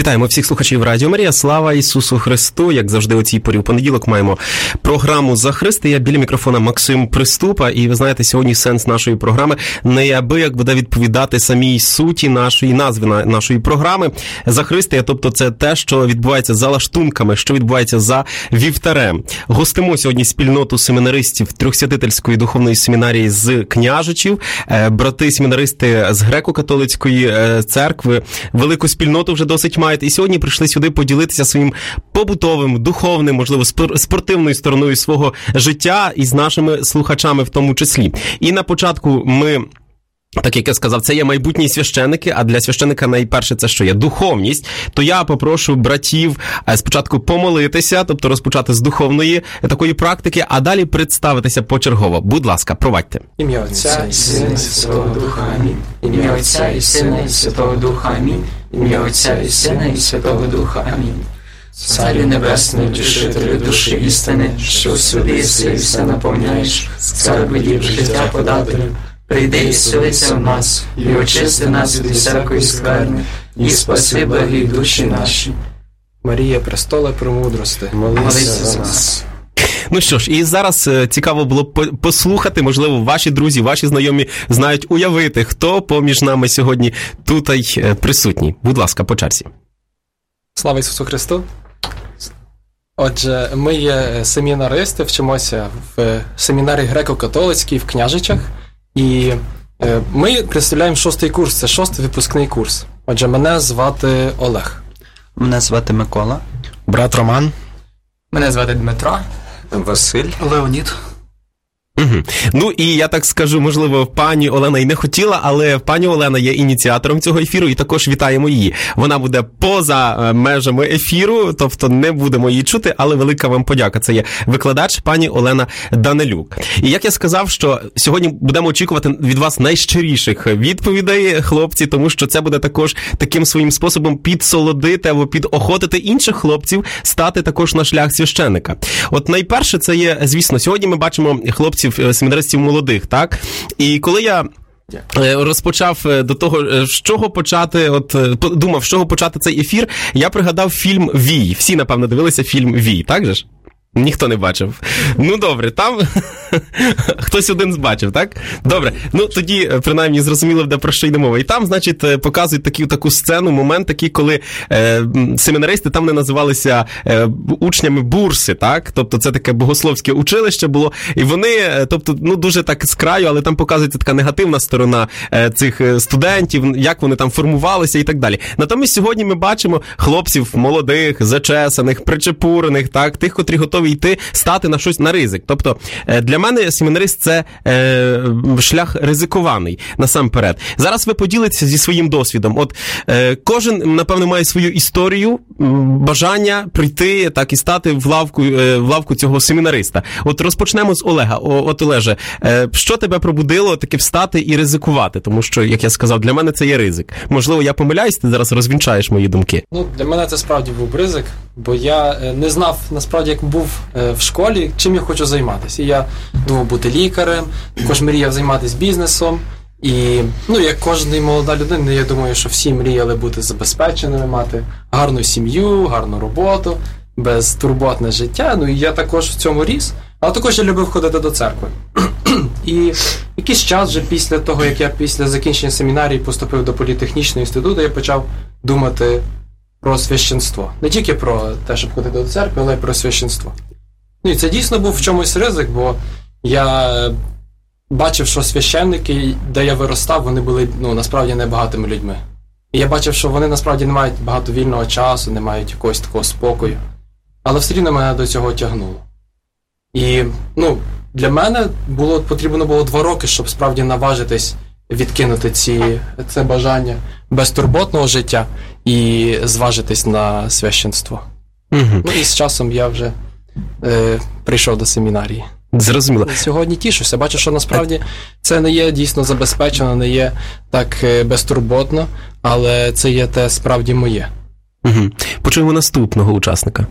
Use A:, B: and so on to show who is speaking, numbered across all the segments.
A: Вітаємо всіх слухачів Радіо Марія. Слава Ісусу Христу! Як завжди, у цій порі в понеділок маємо програму «За Христия». Біля мікрофона Максим Приступа. І ви знаєте, сьогодні сенс нашої програми неабияк буде відповідати самій суті нашої назви нашої програми «За Христия». Тобто це те, що відбувається за лаштунками, що відбувається за вівтарем. Гостимо сьогодні спільноту семінаристів Трьохсвятительської духовної семінарії з Княжичів, брати-семінаристи з Греко-католицької церкви, велику спільноту вже досить мають, і сьогодні прийшли сюди поділитися своїм побутовим, духовним, можливо, спортивною стороною свого життя і з нашими слухачами в тому числі. І на початку ми, так як я сказав, це є майбутні священики, а для священика найперше це що є? Духовність. То я попрошу братів спочатку помолитися, тобто розпочати з духовної такої практики, а далі представитися почергово. Будь ласка, провадьте.
B: Ім'я Отця і Сина і Святого Духа. Амінь. Ім'я Отця і Сина і Святого Духа. Амінь. Ім'я Отця і Сина і Святого Духа. Амінь. Царю Небесний, Втішителю душі істини, що всюди єси і все наповняєш, цар видів життя подателю, прийди і селися в нас, і очисти нас від всякої скверни, і спаси благі душі наші. Марія, престола премудрости, молися за нас.
A: Ну що ж, і зараз цікаво було послухати, можливо, ваші друзі, ваші знайомі знають уявити, хто поміж нами сьогодні тут присутній. Будь ласка, по черзі.
B: Слава Ісусу Христу! Отже, ми є семінаристи, вчимося в семінарії Греко-католицькій в Княжичах, і ми представляємо 6-й курс, це 6-й випускний курс. Отже, мене звати Олег.
C: Мене звати Микола.
D: Брат Роман.
E: Мене звати Дмитро.
C: Василь.
D: Леонід.
A: Угу. Ну і я так скажу, можливо, пані Олена і не хотіла, але пані Олена є ініціатором цього ефіру, і також вітаємо її. Вона буде поза межами ефіру, тобто не будемо її чути, але велика вам подяка. Це є викладач пані Олена Данилюк. І як я сказав, що сьогодні будемо очікувати від вас найщиріших відповідей, хлопці, тому що це буде також таким своїм способом підсолодити або підохотити інших хлопців стати також на шлях священика. От найперше це є, звісно, сьогодні ми бачимо хлопців, семінаристів молодих, так? І коли я розпочав до того, з чого почати, думав, з чого почати цей ефір, я пригадав фільм «Вій». Всі, напевно, дивилися фільм «Вій», так же ж? Ніхто не бачив. Ну, добре, там хтось один бачив, так? Добре, ну тоді, принаймні, зрозуміло, де про що йде мова. І там, значить, показують таку сцену, момент такий, коли семінаристи там не називалися учнями бурси, так? Тобто це таке богословське училище було. І вони, тобто, ну, дуже так з краю, але там показується така негативна сторона цих студентів, як вони там формувалися і так далі. Натомість сьогодні ми бачимо хлопців молодих, зачесаних, причепурених, так? Тих, котрі готові йти, стати на щось на ризик. Тобто, для мене семінарист – це шлях ризикований, насамперед. Зараз ви поділитеся зі своїм досвідом. От кожен, напевно, має свою історію, бажання прийти, так, і стати в лавку цього семінариста. От розпочнемо з Олега. От, Олеже, що тебе пробудило таки встати і ризикувати? Тому що, як я сказав, для мене це є ризик. Можливо, я помиляюсь, ти зараз розвінчаєш мої думки.
B: Ну, для мене це справді був ризик, бо я не знав, насправді, як був в школі, чим я хочу займатися. І я думав бути лікарем, також мріяв займатися бізнесом. І, ну, як кожна молода людина, я думаю, що всі мріяли бути забезпеченими, мати гарну сім'ю, гарну роботу, безтурботне життя. Ну, і я також в цьому ріс. Але також я любив ходити до церкви. І якийсь час вже після того, як я після закінчення семінарії поступив до політехнічного інституту, я почав думати про священство. Не тільки про те, щоб ходити до церкви, але й про священство. Ну і це дійсно був в чомусь ризик, бо я бачив, що священники, де я виростав, вони були, ну, насправді небагатими людьми. І я бачив, що вони насправді не мають багато вільного часу, не мають якогось такого спокою. Але все рівно мене до цього тягнуло. І, ну, для мене потрібно було 2 роки, щоб справді наважитись відкинути це бажання безтурботного життя і зважитись на священство. Ну і з часом я вже прийшов до семінарії.
A: Зрозуміло.
B: Сьогодні тішуся. Бачу, що насправді це не є дійсно забезпечено, не є так безтурботно, але це є те справді моє.
A: Почуємо наступного учасника.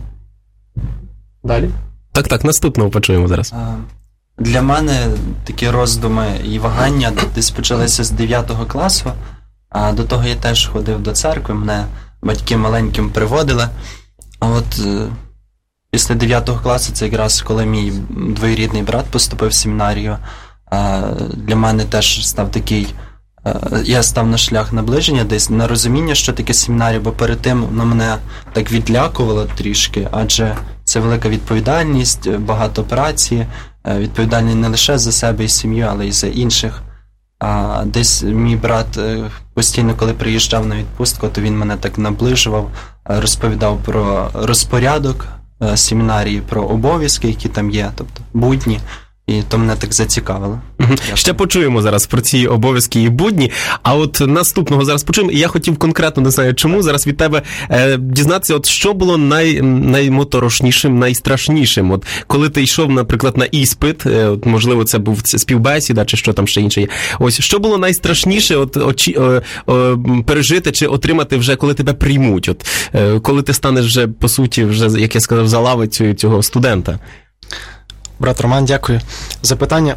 B: Далі?
A: Так, наступного почуємо зараз.
C: Для мене такі роздуми і вагання десь почалися з 9 класу, а до того я теж ходив до церкви, мене батьки маленьким приводили. А от після 9 класу, це якраз коли мій двоюрідний брат поступив в семінарію, для мене теж став такий, я став на шлях наближення, десь на розуміння, що таке семінарія, бо перед тим мене так відлякувало трішки, адже це велика відповідальність, багато праці, відповідальність не лише за себе і сім'ю, але й за інших. А десь мій брат постійно, коли приїжджав на відпустку, то він мене так наближував, розповідав про розпорядок семінарії, про обов'язки, які там є, тобто будні. І то мене так зацікавило.
A: Ще почуємо зараз про ці обов'язки і будні, а от наступного зараз почуємо. І я хотів конкретно, не знаю чому, зараз від тебе дізнатися, от що було наймоторошнішим, найстрашнішим. От коли ти йшов, наприклад, на іспит, от, можливо, це був співбесіда, чи що там ще інше є. Ось, що було найстрашніше пережити чи отримати вже, коли тебе приймуть? От, коли ти станеш вже, по суті, вже, як я сказав, за лавицею цього студента?
D: Брат Роман, дякую за питання.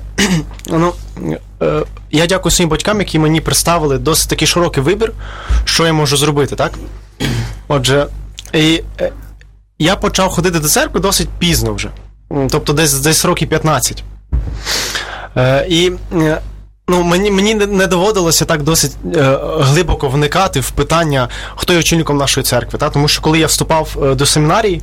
D: Я дякую своїм батькам, які мені представили досить такий широкий вибір, що я можу зробити, так? Отже, я почав ходити до церкви досить пізно вже, тобто десь років 15. Мені не доводилося так досить глибоко вникати в питання, хто є очільником нашої церкви. Та? Тому що коли я вступав до семінарії,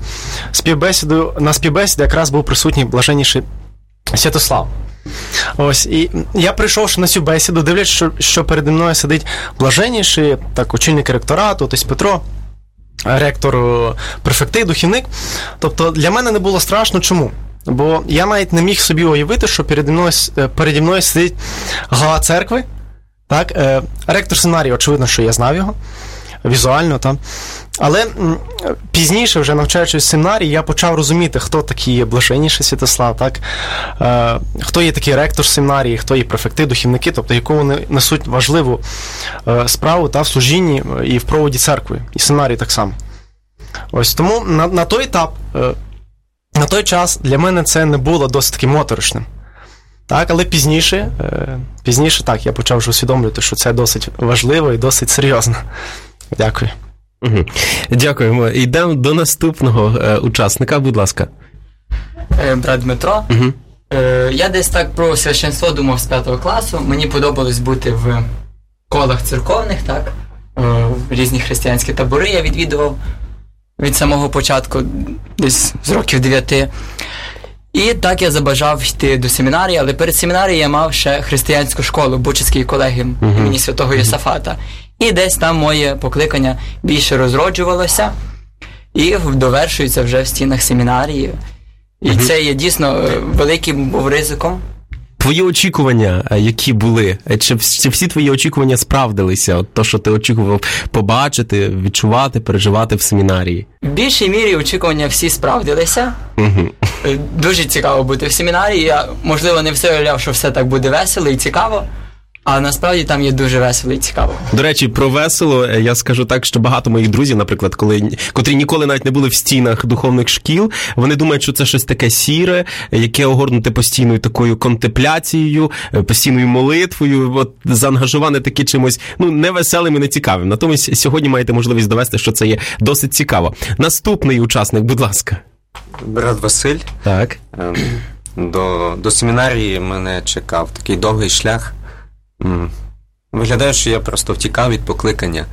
D: на співбесіді якраз був присутній блаженніший Святослав. Ось, і я прийшовши на цю бесіду, дивлячись, що переді мною сидить блаженніший, так, очільник ректорату, тобто Петро, ректор префекти, духівник. Тобто для мене не було страшно. Чому? Бо я навіть не міг собі уявити, що переді мною сидить глава церкви, так? Ректор семінарії, очевидно, що я знав його візуально, так? Але пізніше, вже навчаючись в семінарії, я почав розуміти, хто такий є блаженніший Святослав, так? Хто є такий ректор семінарії, хто є префекти, духівники, тобто яку вони несуть важливу справу в служінні і в проводі церкви, і семінарії так само. Ось тому на той етап, на той час для мене це не було досить таки моторошним. Так, але пізніше так, я почав вже усвідомлювати, що це досить важливо і досить серйозно. Дякую.
A: Угу. Дякуємо. Йдемо до наступного учасника, будь ласка.
E: Брат Дмитро.
A: Угу.
E: Я десь так про священство думав з 5 класу. Мені подобалось бути в колах церковних, так? Різні християнські табори я відвідував від самого початку, десь з років 9. І так я забажав йти до семінарії, але перед семінарією я мав ще християнську школу, Бучацький колегіум імені Святого Йосафата. І десь там моє покликання більше розроджувалося і довершується вже в стінах семінарії. І це є дійсно великим був ризиком.
A: Твої очікування, які були? Чи всі твої очікування справдилися? От то, що ти очікував побачити, відчувати, переживати в семінарії?
E: В більшій мірі очікування всі справдилися. Дуже цікаво бути в семінарії. Я, можливо, не все уявляв, що все так буде весело і цікаво. А насправді там є дуже весело і цікаво.
A: До речі, про весело, я скажу так, що багато моїх друзів, наприклад, котрі ніколи навіть не були в стінах духовних шкіл, вони думають, що це щось таке сіре, яке огорнуте постійною такою контемпляцією, постійною молитвою, от заангажоване таки чимось, невеселим і нецікавим. Натомість сьогодні маєте можливість довести, що це є досить цікаво. Наступний учасник, будь ласка.
F: Брат Василь.
A: Так.
F: До семінарії мене чекав такий довгий шлях. Виглядає, що я просто втікав від покликання.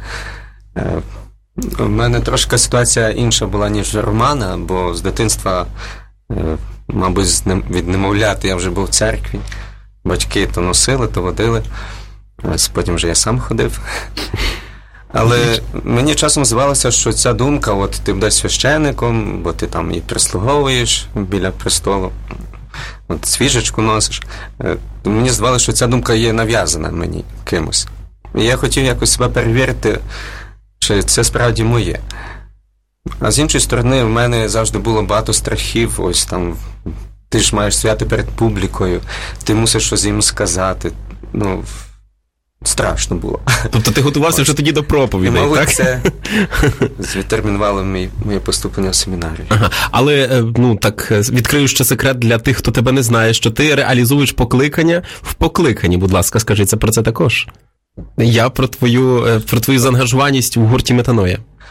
F: У мене трошки ситуація інша була, ніж у Романа, бо з дитинства, мабуть, від немовляти я вже був в церкві. Батьки то носили, то водили. Потім вже я сам ходив. Але мені часом здавалося, що ця думка, от ти будеш священником, бо ти там і прислуговуєш біля престолу, от свіжечку носиш. Мені здавалося, що ця думка є нав'язана мені кимось. І я хотів якось себе перевірити, чи це справді моє. А з іншої сторони, в мене завжди було багато страхів. Ось там, ти ж маєш стояти перед публікою, ти мусиш щось їм сказати. Страшно було.
A: Тобто ти готувався вже тоді до проповідей,
F: мабуть,
A: так?
F: Це відтермінувало моє поступлення в семінарію.
A: Ага. Але, відкрию ще секрет для тих, хто тебе не знає, що ти реалізуєш покликання в покликанні. Будь ласка, скажи це про це також. Я про твою заангажованість у гурті Метаноя.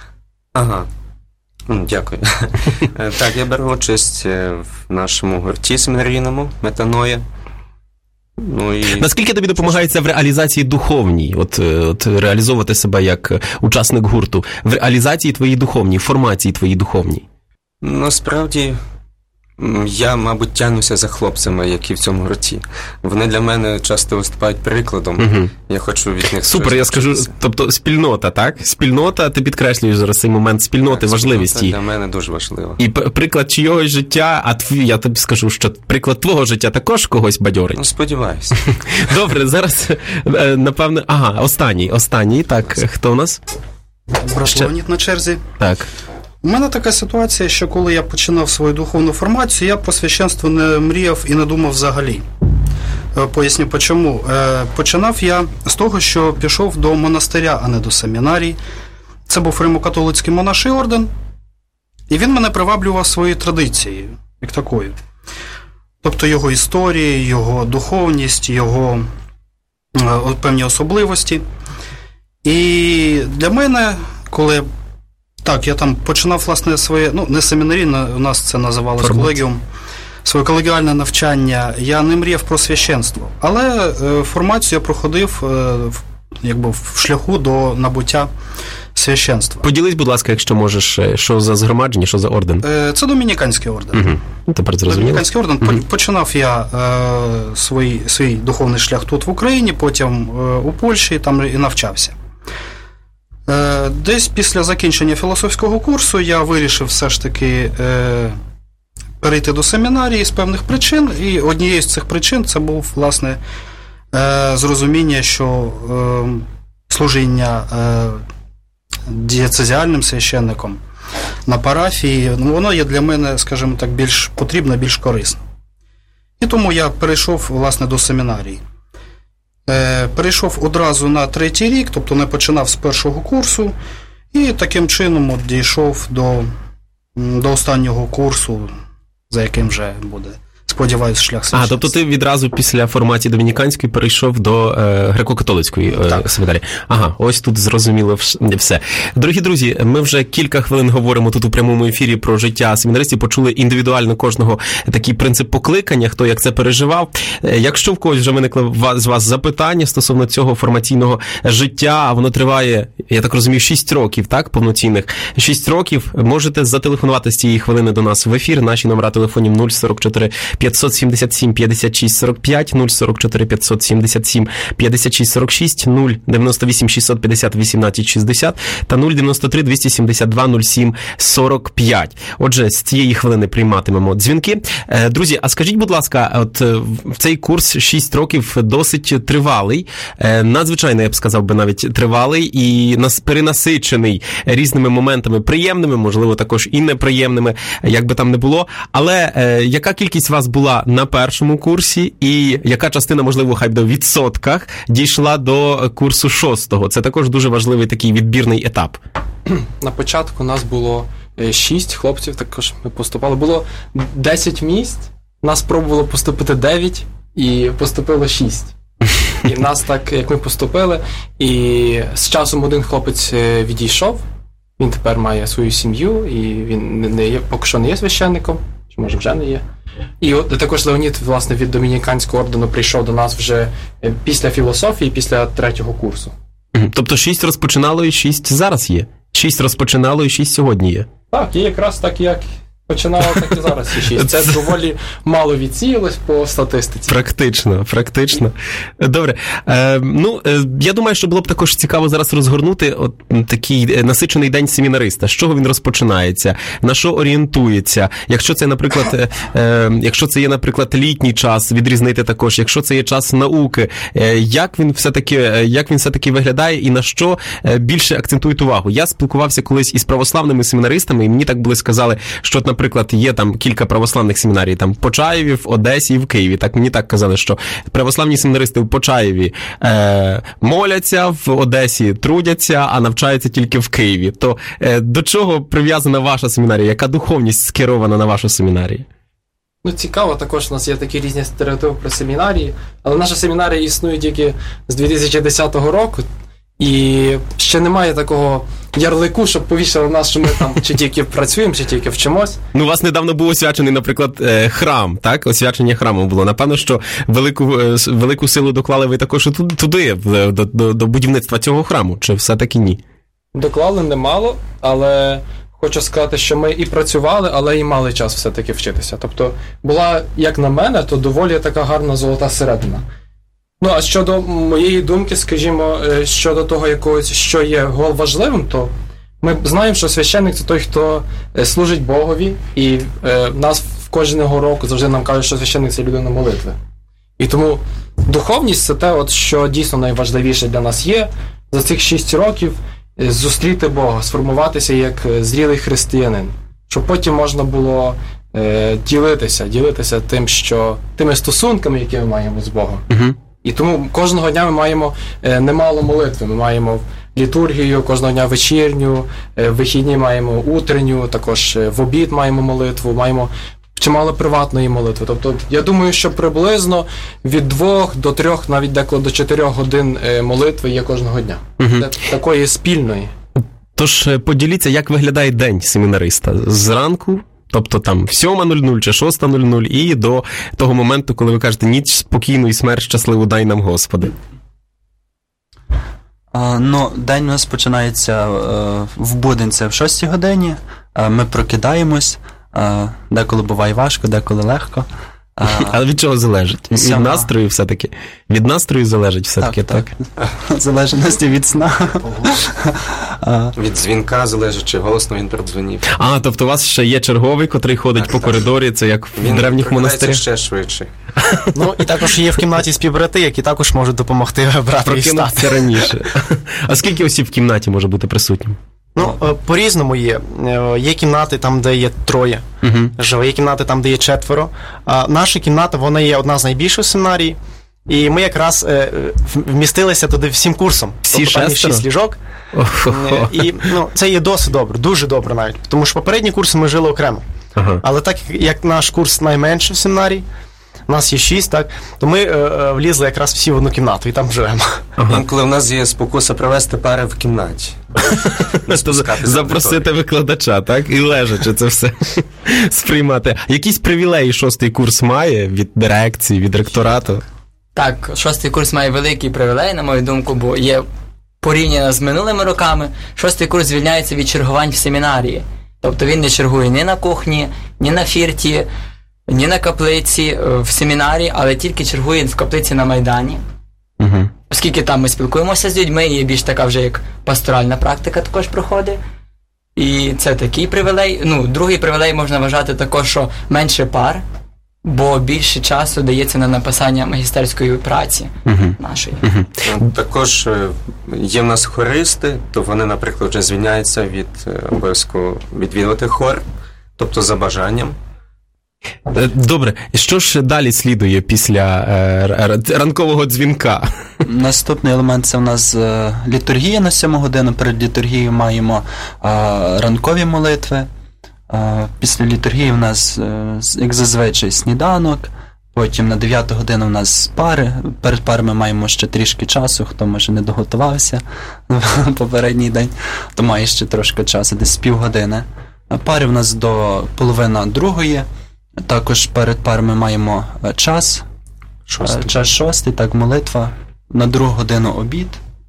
F: Ага. Дякую. Так, я беру участь в нашому гурті семінарійному «Метаноя». Ну, і...
A: Наскільки тобі допомагає це в реалізації духовній? От реалізовувати себе як учасник гурту, в реалізації твоїй духовній, в формації твоїй духовній?
F: Насправді, я, мабуть, тягнуся за хлопцями, які в цьому гурті. Вони для мене часто виступають прикладом.
A: Угу.
F: Я хочу від них...
A: Супер, я скажу, тобто спільнота, так? Спільнота, ти підкреслюєш зараз цей момент спільноти, так, важливість її.
F: Для мене дуже важливо.
A: І приклад чийогось життя, я тобі скажу, що приклад твого життя також когось бадьорить.
F: Ну, сподіваюся.
A: Добре, зараз, напевно, останній, так, хто у нас?
G: Брат Леонід на черзі.
A: Так.
G: У мене така ситуація, що коли я починав свою духовну формацію, я про священство не мріяв і не думав взагалі. Поясню, чому. Починав я з того, що пішов до монастиря, а не до семінарії. Це був Римо-католицький монаший орден, і він мене приваблював своєю традицією, як такою. Тобто його історії, його духовність, його певні особливості. І для мене, коли... Так, я там починав, власне, своє, не семінарійне, у нас це називалось колегіум, своє колегіальне навчання, я не мріяв про священство, але формацію я проходив якби в шляху до набуття священства.
A: Поділись, будь ласка, якщо можеш, що за згромадження, що за орден?
G: Це Домініканський орден.
A: Угу. Тепер зрозуміло.
G: Домініканський орден. Угу. Починав я свій духовний шлях тут в Україні, потім у Польщі, там і навчався. Десь після закінчення філософського курсу я вирішив все ж таки перейти до семінарії з певних причин, і однією з цих причин це був, власне, зрозуміння, що служіння дієцезіальним священником на парафії, воно є для мене, скажімо так, більш потрібне, більш корисно. І тому я перейшов, власне, до семінарії. Перейшов одразу на 3-й рік, тобто не починав з першого курсу, і таким чином дійшов до останнього курсу, за яким вже буде, сподіваюся, шлях священства.
A: Тобто ти відразу після формації домініканської перейшов до греко-католицької семінарії. Ага, ось тут зрозуміло все. Дорогі друзі, ми вже кілька хвилин говоримо тут у прямому ефірі про життя семінаристів, почули індивідуально кожного такий принцип покликання, хто як це переживав. Якщо в когось вже виникло з вас запитання стосовно цього формаційного життя, а воно триває, я так розумію, 6 років, так, повноцінних, 6 років, можете зателефонувати з цієї хвилини до нас в ефір. Наші номера телефонів 044 577 56 45, 044 577 56 46, 098 650 18 60 та 093 272 07 45. Отже, з цієї хвилини прийматимемо дзвінки. Друзі, а скажіть, будь ласка, от цей курс 6 років досить тривалий, надзвичайно, я б сказав би, навіть тривалий і перенасичений різними моментами, приємними, можливо, також і неприємними, як би там не було. Але яка кількість вас була на першому курсі і яка частина, можливо, хай буде в відсотках, дійшла до курсу 6-го? Це також дуже важливий такий відбірний етап.
B: На початку у нас було 6 хлопців, також ми поступали. Було 10 місць, нас пробувало поступити 9 і поступило 6. І в нас так, як ми поступили, і з часом один хлопець відійшов, він тепер має свою сім'ю, і він не є, поки що не є священником, чи може вже не є. І от також Леонід, власне, від Домініканського ордену прийшов до нас вже після філософії, після 3-го курсу.
A: Тобто 6 розпочинало і 6 зараз є? 6 розпочинало і 6 сьогодні є?
B: Так, і якраз так, як починало, так і зараз є 6. Це доволі мало відсіялось по статистиці.
A: Практично. Добре. Я думаю, що було б також цікаво зараз розгорнути такий насичений день семінариста. З чого він розпочинається? На що орієнтується? Якщо це є, наприклад, літній час, відрізнити також. Якщо це є час науки, як він все-таки виглядає і на що більше акцентують увагу? Я спілкувався колись із православними семінаристами, і мені так були сказали, що, наприклад, є там кілька православних семінарій, там в Почаєві, в Одесі і в Києві. Так мені так казали, що православні семінаристи в Почаєві моляться, в Одесі трудяться, а навчаються тільки в Києві. То до чого прив'язана ваша семінарія? Яка духовність скерована на вашу семінарію?
B: Цікаво, також у нас є такі різні стереотипи про семінарії, але наша семінарія існує тільки з 2010 року, І ще немає такого ярлику, щоб повісили нас, що ми там чи тільки працюємо, чи тільки вчимось.
A: Ну, у вас недавно був освячений, наприклад, храм, так? Освячення храму було. Напевно, що велику силу доклали ви також туди, до будівництва цього храму, чи все-таки ні?
B: Доклали немало, але хочу сказати, що ми і працювали, але і мали час все-таки вчитися. Тобто була, як на мене, то доволі така гарна золота середина. Ну, а щодо моєї думки, скажімо, щодо того якогось, що є важливим, то ми знаємо, що священник – це той, хто служить Богові, і нас кожного року завжди нам кажуть, що священник – це людина молитви. І тому духовність – це те, от, що дійсно найважливіше для нас є за цих 6 років зустріти Бога, сформуватися як зрілий християнин, щоб потім можна було ділитися тими стосунками, які ми маємо з Богом.
A: Угу.
B: І тому кожного дня ми маємо немало молитви. Ми маємо літургію, кожного дня вечірню, вихідні маємо утренню, також в обід маємо молитву, маємо чимало приватної молитви. Тобто, я думаю, що приблизно від 2 до 3, навіть деколи до 4 годин молитви є кожного дня.
A: Угу.
B: Такої спільної.
A: Тож поділіться, як виглядає день семінариста? Зранку, тобто там 7:00 чи 6:00 і до того моменту, коли ви кажете ніч спокійну і смерть щасливу дай нам, Господи.
C: День у нас починається в будень, це в 6 годині. Ми прокидаємось. Деколи буває важко, деколи легко.
A: Але від чого залежить? Від настрою все-таки? Від настрою залежить все-таки, так?
C: В залежності від сна.
F: Від дзвінка залежить, чи голосно він продзвонив.
A: Тобто у вас ще є черговий, котрий ходить по коридорі, це як в древніх монастирях?
F: Він ще швидше.
D: Ну, і також є в кімнаті співбрати, які також можуть допомогти братові встати.
A: Прокинутися раніше. А скільки осіб в кімнаті може бути присутнім?
D: Ну, по-різному є. Є кімнати там, де є 3 живе, є кімнати там, де є 4. Наша кімната, вона є одна з найбільших в семінарії, і ми якраз вмістилися туди всім курсом.
A: Всі
D: тобто, там є 6 ліжок. І це є досить добре, дуже добре навіть. Тому що попередні курси ми жили окремо. Але так як наш курс найменший в семінарії, у нас є 6, так, то ми влізли якраз всі в одну кімнату і там живемо.
F: Інколи в нас є спокуса провести пари в кімнаті.
A: Запросити викладача, так? І лежачи це все сприймати. Якісь привілеї 6-й курс має від дирекції, від ректорату?
E: Так, 6-й курс має великий привілей, на мою думку, бо є порівняно з минулими роками. 6-й курс звільняється від чергувань в семінарії. Тобто він не чергує ні на кухні, ні на фірті, ні на каплиці в семінарі, але тільки чергує в каплиці на Майдані.
A: Угу.
E: Оскільки там ми спілкуємося з людьми, і більш така вже як пасторальна практика також проходить. І це такий привілей. Другий привілей можна вважати також, що менше пар, бо більше часу дається на написання магістерської праці нашої.
F: Також є в нас хористи, то вони, наприклад, вже звільняються від обов'язку відвідувати хор, тобто за бажанням.
A: Добре, що ж далі слідує після ранкового дзвінка?
C: Наступний елемент – це у нас літургія на 7 годину. Перед літургією маємо ранкові молитви. Після літургії у нас, як зазвичай, сніданок. Потім на 9 годину у нас пари. Перед парами маємо ще трішки часу, хто, може, не доготувався попередній день, то має ще трошки часу, десь півгодини. Пари у нас до 1:30. Також перед парами маємо час. Час 6, так, молитва. На 2 годину обід.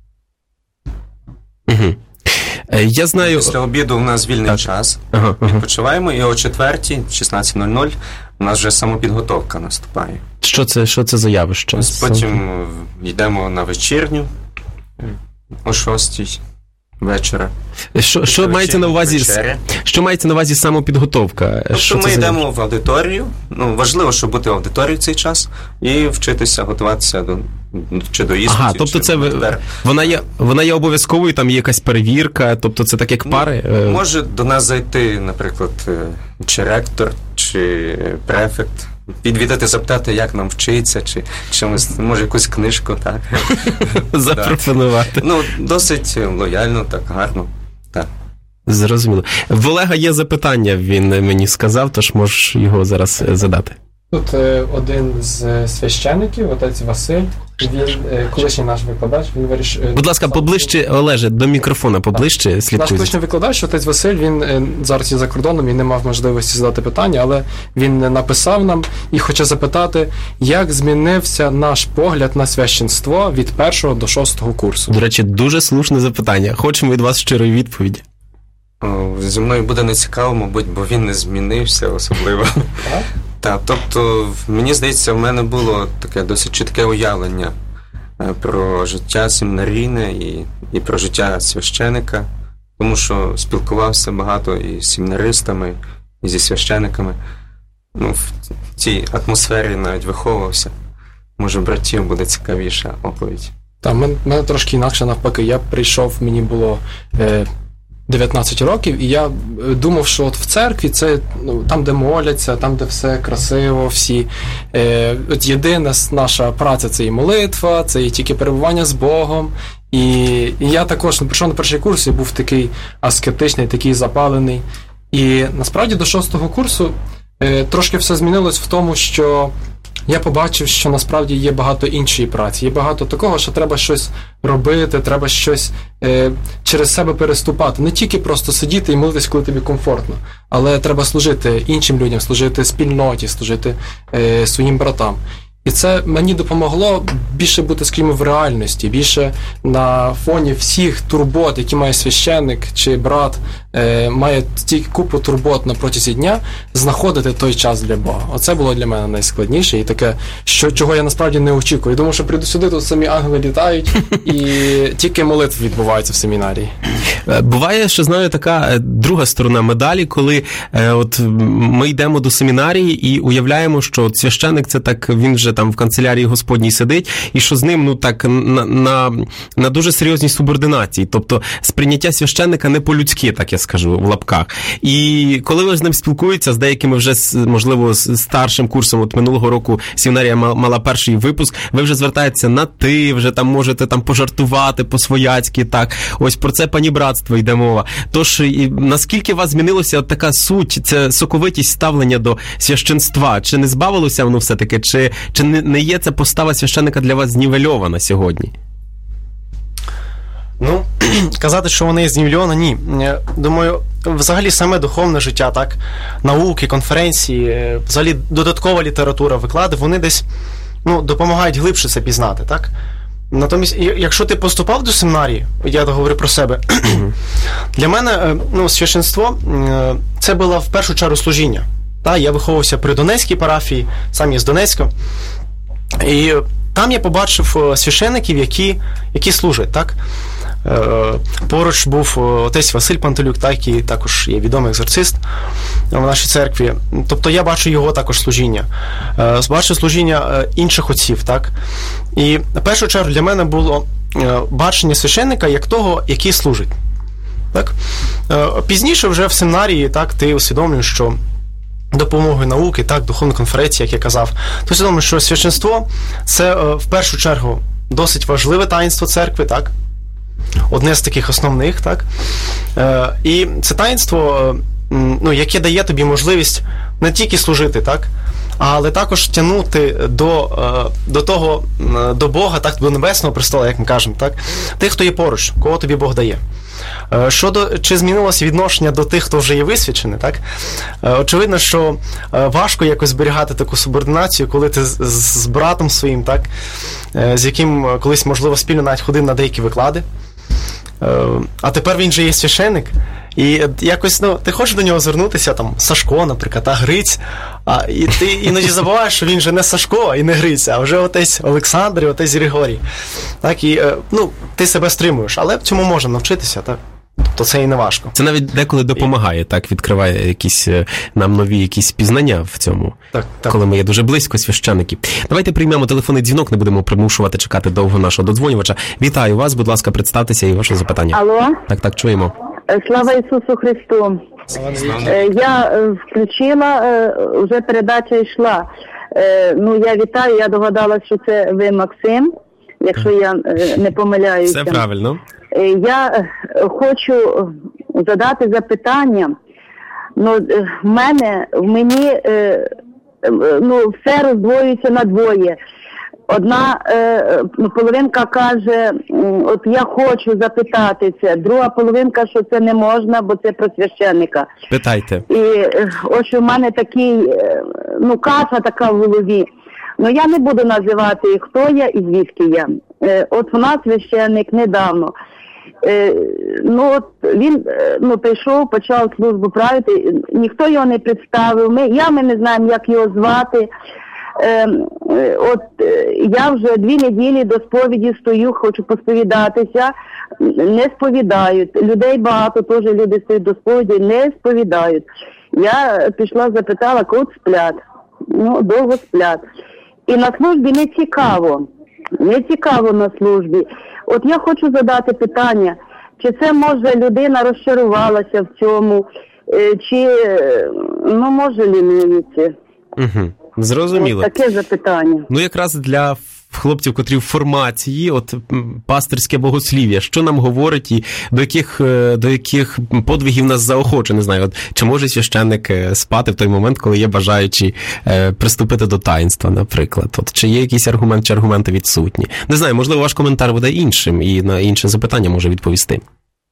A: Угу. Я знаю...
F: Після обіду у нас вільний час. Відпочиваємо, і о 4:00, 16:00 у нас вже самопідготовка наступає.
A: Що це за явище?
F: Потім йдемо на вечірню о 6:00 вечора.
A: Що мається на увазі? Що мається на увазі самопідготовка?
F: Тобто ми йдемо в аудиторію. Важливо, щоб бути в аудиторії в цей час і вчитися готуватися до іспитів.
A: Тобто це вона є обов'язковою, там є якась перевірка, тобто це так як пари?
F: Може до нас зайти, наприклад, чи ректор, чи префект, підвідати, запитати, як нам вчиться, чи може якусь книжку, так?
A: Запропонувати.
F: Досить лояльно, так, гарно, так.
A: Зрозуміло. В Олега є запитання, він мені сказав, тож можеш його зараз задати.
B: Тут один з священиків, отець Василь, він колишній наш викладач, він вирішив...
A: Будь ласка, поближче, Олеже, до мікрофона поближче,
B: Наш
A: слідкуйте.
B: колишній викладач, отець Василь, він зараз є за кордоном і не мав можливості задати питання, але він написав нам і хоче запитати, як змінився наш погляд на священство від 1 до 6 курсу.
A: До речі, дуже слушне запитання. Хочемо від вас щирої відповіді.
F: Зі мною буде нецікаво, мабуть, бо він не змінився особливо. Так, тобто, мені здається, в мене було таке досить чітке уявлення про життя семінарійне і про життя священика, тому що спілкувався багато і з семінаристами, і зі священиками. В цій атмосфері навіть виховувався. Може, братів буде цікавіша оповідь.
B: Так, мене трошки інакше навпаки. Я прийшов, мені було 19 років, і я думав, що от в церкві це там, де моляться, там, де все красиво, всі. От єдина наша праця – це і молитва, це і тільки перебування з Богом. І я також прийшов на перший курс і був такий аскетичний, такий запалений. І насправді до 6-го курсу трошки все змінилось в тому, що я побачив, що насправді є багато іншої праці, є багато такого, що треба щось робити, треба щось через себе переступати. Не тільки просто сидіти і молитись, коли тобі комфортно, але треба служити іншим людям, служити спільноті, служити своїм братам. І це мені допомогло більше бути, скажімо, в реальності, більше на фоні всіх турбот, які має священник чи брат, має стільки купу турбот на протязі дня, знаходити той час для Бога. Оце було для мене найскладніше і таке, чого я насправді не очікую. Я думав, що прийду сюди, тут самі ангели літають і тільки молитви відбуваються в семінарії.
A: Буває, що знаю, така друга сторона медалі, коли от ми йдемо до семінарії і уявляємо, що от священник це так, він вже там в канцелярії Господній сидить, і що з ним, так, на дуже серйозній субординації. Тобто, сприйняття священника не по-людськи, так я скажу, в лапках. І коли ви з ним спілкуєтеся, з деякими вже, можливо, з старшим курсом, от минулого року семінарія мала перший випуск, ви вже звертаєтеся на ти, вже там можете там пожартувати по-свояцьки, так. Ось про це панібратство йде мова. Тож, наскільки у вас змінилося така суть, це соковитість ставлення до священства? Чи не збавилося воно все-таки? Чи не є ця постава священника для вас знівельована сьогодні?
D: Казати, що вони знівельована, ні. Думаю, взагалі саме духовне життя, так, науки, конференції, взагалі додаткова література, виклади, вони десь допомагають глибше це пізнати, так? Натомість, якщо ти поступав до семінарії, я говорю про себе, для мене священство це було в першу чергу служіння. Я виховувався при Донецькій парафії, сам я з Донецька, і там я побачив священиків, які служать, так? Поруч був отець Василь Пантелюк, так, який також є відомий екзорцист в нашій церкві. Тобто я бачу його також служіння. Бачу служіння інших отців, так? І в першу чергу для мене було бачення священника як того, який служить. Так? Пізніше вже в семінарії, так, ти усвідомлюєш, що допомогою науки, так, духовної конференції, як я казав, ти усвідомлюєш, що священство – це в першу чергу досить важливе таїнство церкви, так? Одне з таких основних, так? І це таїнство, яке дає тобі можливість не тільки служити, так? Але також тягнути до того, до Бога, так, до Небесного престола, як ми кажемо, так? Тих, хто є поруч, кого тобі Бог дає. Чи змінилося відношення до тих, хто вже є висвячений, так? Очевидно, що важко якось зберігати таку субординацію, коли ти з братом своїм, так? З яким колись, можливо, спільно навіть ходив на деякі виклади. А тепер він же є священник, і якось, ти хочеш до нього звернутися, там, Сашко, наприклад, Гриць, і ти іноді забуваєш, що він же не Сашко і не Гриць, а вже отець Олександр і отець Григорій. Так, і, ти себе стримуєш, але в цьому можна навчитися, так. Тобто це і не важко.
A: Це навіть деколи допомагає, так, відкриває якісь нам нові якісь пізнання в цьому, так. Коли ми є дуже близько священників. Давайте приймемо телефонний дзвінок, не будемо примушувати чекати довго нашого додзвонювача. Вітаю вас, будь ласка, представтеся і ваше запитання.
H: Алло.
A: Так, чуємо.
H: Слава Ісусу Христу. Я включила, вже передача йшла. Я вітаю, я догадалась, що це ви, Максим, якщо я не помиляюся.
A: Все правильно.
H: Я хочу задати запитання. В мені все роздвоюється на двоє. Одна половинка каже, от я хочу запитатися, друга половинка, що це не можна, бо це про священника.
A: Питайте.
H: І ось у мене такий, каша така в голові. Я не буду називати, хто я і звідки я. От в нас священник недавно. Він прийшов, почав службу правити, ніхто його не представив, ми не знаємо, як його звати. Я вже 2 неділі до сповіді стою, хочу посповідатися, не сповідають. Людей багато, теж люди стоять до сповіді, не сповідають. Я пішла, запитала, коли сплять. Довго сплять. І на службі не цікаво на службі. От я хочу задати питання, чи це, може, людина розчарувалася в цьому, чи, може, лінується.
A: Угу. Зрозуміло.
H: Ось таке запитання.
A: Якраз для хлопців, котрі в формації, пастирське богослів'я, що нам говорить і до яких подвигів нас заохоче, не знаю, чи може священник спати в той момент, коли є бажаючі приступити до таїнства, наприклад. Чи є якийсь аргумент, чи аргументи відсутні? Не знаю, можливо, ваш коментар буде іншим і на інше запитання може відповісти.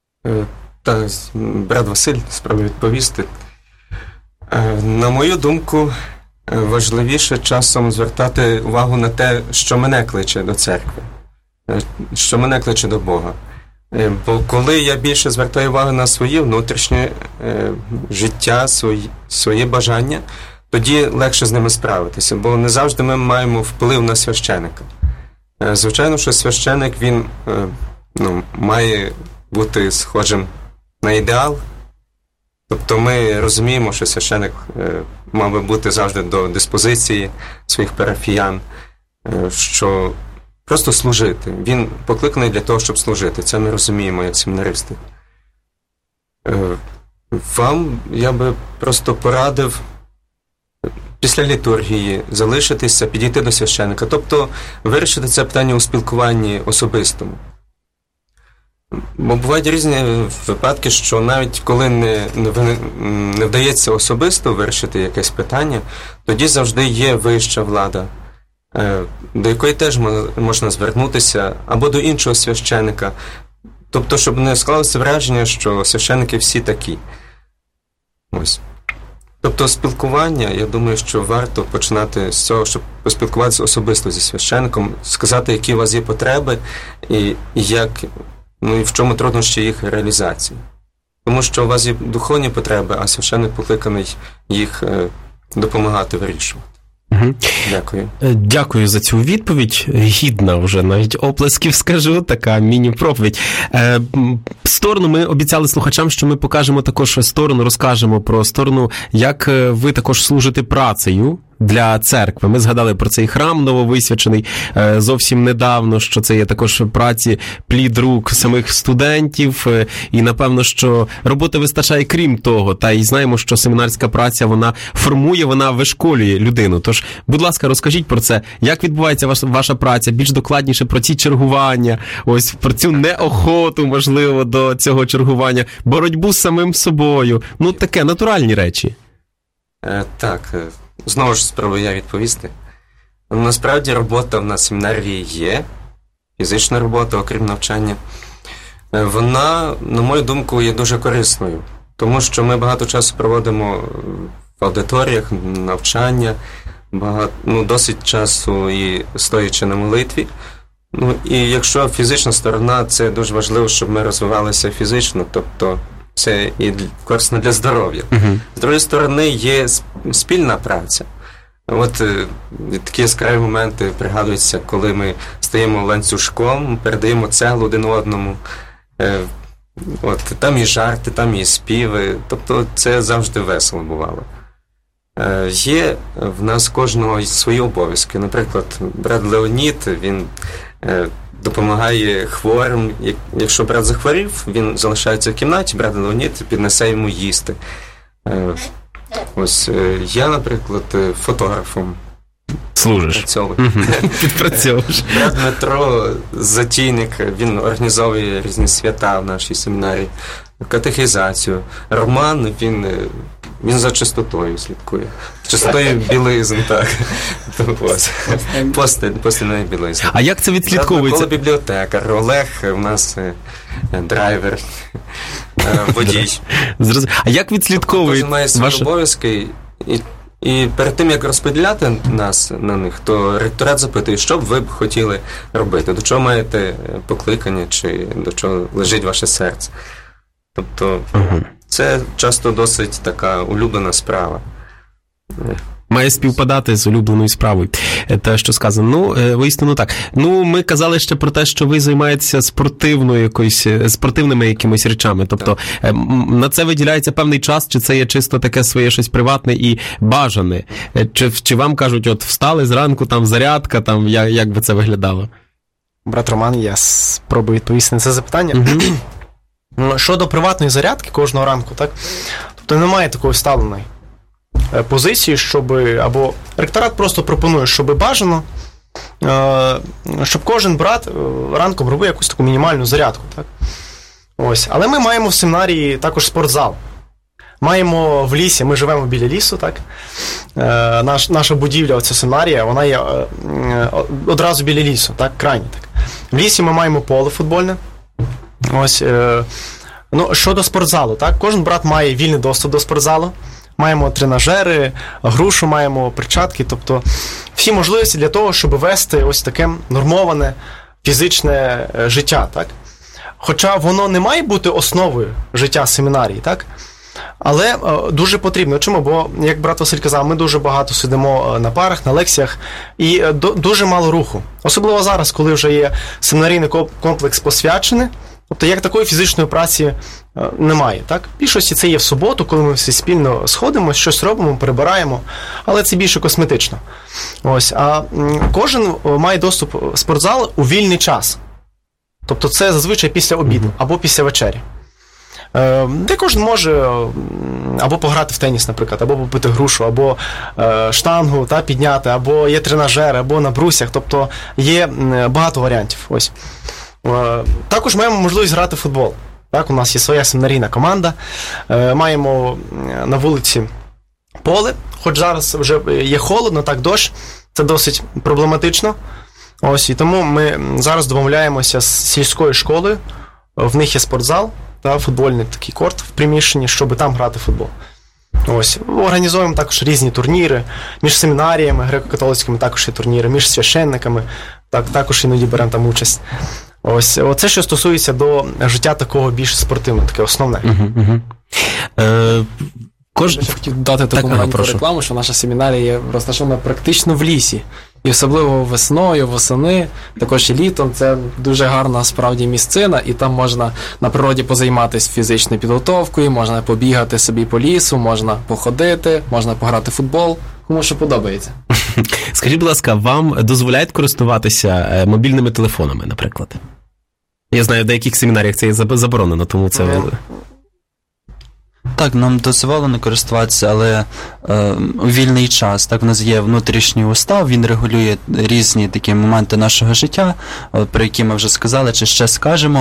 F: Брат Василь спробує відповісти. На мою думку, важливіше часом звертати увагу на те, що мене кличе до церкви, що мене кличе до Бога. Бо коли я більше звертаю увагу на своє внутрішнє життя, свої бажання, тоді легше з ними справитися, бо не завжди ми маємо вплив на священика. Звичайно, що священик, він має бути схожим на ідеал. Тобто ми розуміємо, що священик мав би бути завжди до диспозиції своїх парафіян, що просто служити. Він покликаний для того, щоб служити. Це ми розуміємо, як семінаристи. Вам я би просто порадив після літургії залишитися, підійти до священика. Тобто вирішити це питання у спілкуванні особистому. Бо бувають різні випадки, що навіть коли не вдається особисто вирішити якесь питання, тоді завжди є вища влада, до якої теж можна звернутися, або до іншого священика. Тобто, щоб не склалося враження, що священики всі такі. Ось. Тобто спілкування, я думаю, що варто починати з цього, щоб поспілкуватися особисто зі священником, сказати, які у вас є потреби і як... і в чому труднощі їх реалізації. Тому що у вас є духовні потреби, а священник покликаний їх допомагати вирішувати.
A: Угу.
F: Дякую.
A: Дякую за цю відповідь. Гідна вже навіть оплесків скажу, така міні-проповідь. Сторону ми обіцяли слухачам, що ми покажемо також сторону, розкажемо про сторону, як ви також служите працею для церкви. Ми згадали про цей храм нововисвячений зовсім недавно, що це є також праці, плід рук самих студентів, і напевно, що роботи вистачає крім того, та й знаємо, що семінарська праця, вона формує, вона вишколює людину. Тож, будь ласка, розкажіть про це, як відбувається ваша праця, більш докладніше про ці чергування, ось про цю неохоту, можливо, до цього чергування, боротьбу з самим собою, таке, натуральні речі.
F: Так, знову ж спробую я відповісти. Насправді робота в нас в семінарії є, фізична робота, окрім навчання. Вона, на мою думку, є дуже корисною, тому що ми багато часу проводимо в аудиторіях, навчання, досить часу і стоячи на молитві. І якщо фізична сторона, це дуже важливо, щоб ми розвивалися фізично, тобто це і корисно для здоров'я. Uh-huh. З другої сторони, є спільна праця. Такі яскраві моменти пригадуються, коли ми стаємо ланцюжком, передаємо цеглу один одному. Там і жарти, там і співи. Тобто це завжди весело бувало. Є в нас кожного свої обов'язки. Наприклад, брат Леонід, він допомагає хворим. Якщо брат захворів, він залишається в кімнаті, брат Леонід піднесе йому їсти. Я, наприклад, фотографом.
A: Служиш. Підпрацьовуєш.
F: Брат Дмитро, затійник, він організовує різні свята в нашій семінарії. катехізацію. Роман, він за чистотою слідкує. Чистотою білизн, так. Постільної білизни.
A: А як це відслідковується?
F: Микола бібліотекар, Олег у нас драйвер, водій.
A: А як відслідковується?
F: Кожен має свої обов'язки, і перед тим, як розподіляти нас на них, то ректорат запитує, що б ви б хотіли робити, до чого маєте покликання, чи до чого лежить ваше серце. Тобто, це часто досить така улюблена справа.
A: Має співпадати з улюбленою справою. Те, що сказано. Ну, воістину так. Ну, ми казали ще про те, що ви займаєтеся спортивними якимись речами. Тобто, на це виділяється певний час, чи це є чисто таке своє щось приватне і бажане? Чи вам кажуть, от встали зранку, там зарядка, там, як би це виглядало?
D: Брат Роман, я спробую відповісти на це запитання. Щодо приватної зарядки кожного ранку, так? Тобто немає такої вставленої позиції, або ректорат просто пропонує, щоб бажано, щоб кожен брат ранком робив якусь таку мінімальну зарядку, так? Ось. Але ми маємо в семінарії також спортзал. Маємо в лісі, ми живемо біля лісу, так? Наша будівля, оця семінарія, вона є одразу біля лісу, так? Крайні, так? В лісі ми маємо поле футбольне. Ось, щодо спортзалу, так? Кожен брат має вільний доступ до спортзалу. Маємо тренажери, грушу маємо, перчатки, тобто всі можливості для того, щоб вести ось таке нормоване фізичне життя, так? Хоча воно не має бути основою життя семінарії, так? Але дуже потрібно. Чому? Бо, як брат Василь казав, ми дуже багато сидимо на парах, на лекціях, і дуже мало руху. Особливо зараз, коли вже є семінарійний комплекс посвячений, тобто як такої фізичної праці немає, так? В більшості це є в суботу, коли ми всі спільно сходимо, щось робимо, прибираємо, але це більше косметично. Ось. А кожен має доступ в спортзал у вільний час. Тобто це зазвичай після обіду або після вечері. Де кожен може або пограти в теніс, наприклад, або попити грушу, або штангу підняти, або є тренажер, або на брусях, тобто є багато варіантів. Ось. Також маємо можливість грати в футбол. Так, у нас є своя семінарійна команда, маємо на вулиці поле, хоч зараз вже є холодно, так, дощ, це досить проблематично. Ось, і тому ми зараз домовляємося з сільською школою, в них є спортзал, та футбольний такий корт в приміщенні, щоб там грати в футбол. Ось, організуємо також різні турніри, між семінаріями, греко-католицькими також є турніри, між священниками, також іноді беремо там участь. Ось, оце, що стосується до життя такого більш спортивного, таке основне.
B: Я хотів дати таку маленьку рекламу, що наша семінарія розташована практично в лісі. І особливо весною, восени, також і літом. Це дуже гарна справді місцина, і там можна на природі позайматися фізичною підготовкою, можна побігати собі по лісу, можна походити, можна пограти в футбол, кому що подобається.
A: Скажіть, будь ласка, вам дозволяють користуватися мобільними телефонами, наприклад? Я знаю, в деяких семінаріях це є заборонено, тому це...
C: Так, нам дозволено користуватися, але у вільний час. Так, в нас є внутрішній устав, він регулює різні такі моменти нашого життя, про які ми вже сказали, чи ще скажемо.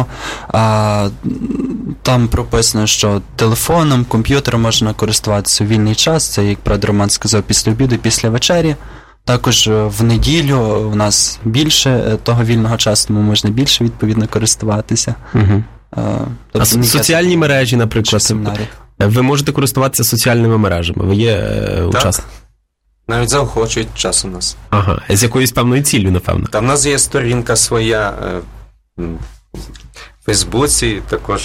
C: Там прописано, що телефоном, комп'ютером можна користуватися у вільний час, це, як брат Роман сказав, після обіду, після вечері. Також в неділю у нас більше того вільного часу, тому можна більше, відповідно, користуватися.
A: Тобто, соціальні мережі, наприклад, ви можете користуватися соціальними мережами, ви є учасником?
F: Навіть заохочують час у нас.
A: Ага, з якоюсь певною ціллю, напевно.
F: Там в нас є сторінка своя в Фейсбуці, також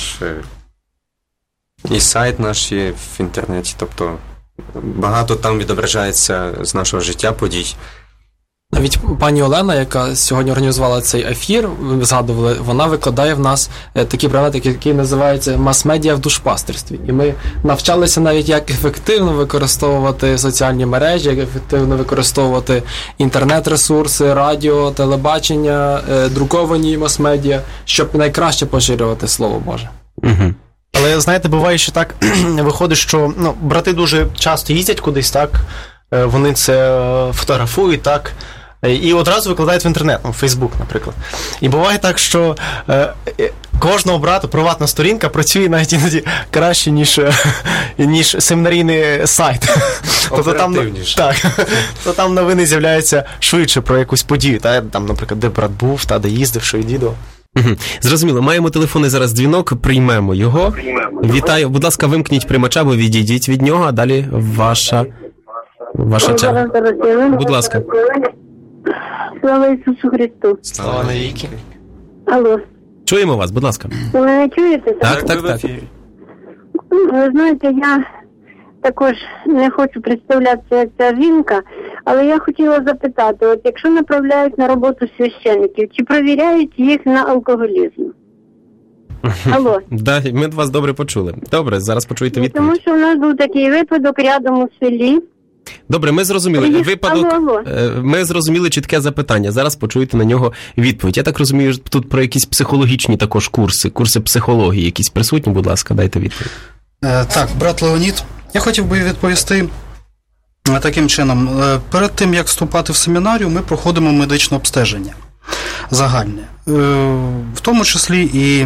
F: і сайт наш є в інтернеті, тобто багато там відображається з нашого життя подій.
B: Навіть пані Олена, яка сьогодні організувала цей ефір, ви згадували, вона викладає в нас такий предмет, який називається «Мас-медіа в душпастерстві». І ми навчалися навіть, як ефективно використовувати соціальні мережі, як ефективно використовувати інтернет-ресурси, радіо, телебачення, друковані мас-медіа, щоб найкраще поширювати Слово Боже.
A: Угу.
D: Але, знаєте, буває, що так виходить, що брати дуже часто їздять кудись, так, вони це фотографують, так, і одразу викладають в інтернет, в Фейсбук, наприклад. І буває так, що кожного брата приватна сторінка працює навіть іноді краще, ніж семінарійний сайт.
F: Оперативніше.
D: То там новини з'являються швидше про якусь подію, там, наприклад, де брат був, де їздив, що відвідував.
A: Зрозуміло. Маємо телефонний зараз дзвінок, приймемо його. Вітаю. Будь ласка, вимкніть приймача, або відійдіть від нього, а далі ваша черга. Будь ласка.
H: Слава Ісусу Христу.
C: Слава навіки.
H: Алло.
A: Чуємо вас, будь ласка.
H: Ви мене чуєте?
A: Так.
H: Ви знаєте, я також не хочу представлятися як ця жінка, але я хотіла запитати, от якщо направляють на роботу священників, чи перевіряють їх на алкоголізм? Алло.
A: Да, ми вас добре почули. Добре, зараз почуєте відповідь.
H: Тому що в нас був такий випадок рядом у селі.
A: Добре, ми зрозуміли.
H: Алло.
A: Ми зрозуміли чітке запитання. Зараз почуєте на нього відповідь. Я так розумію, тут про якісь психологічні також курси психології якісь присутні, будь ласка, дайте відповідь.
G: Так, брат Леонід, я хотів би відповісти таким чином. Перед тим, як вступати в семінарію, ми проходимо медичне обстеження загальне, в тому числі і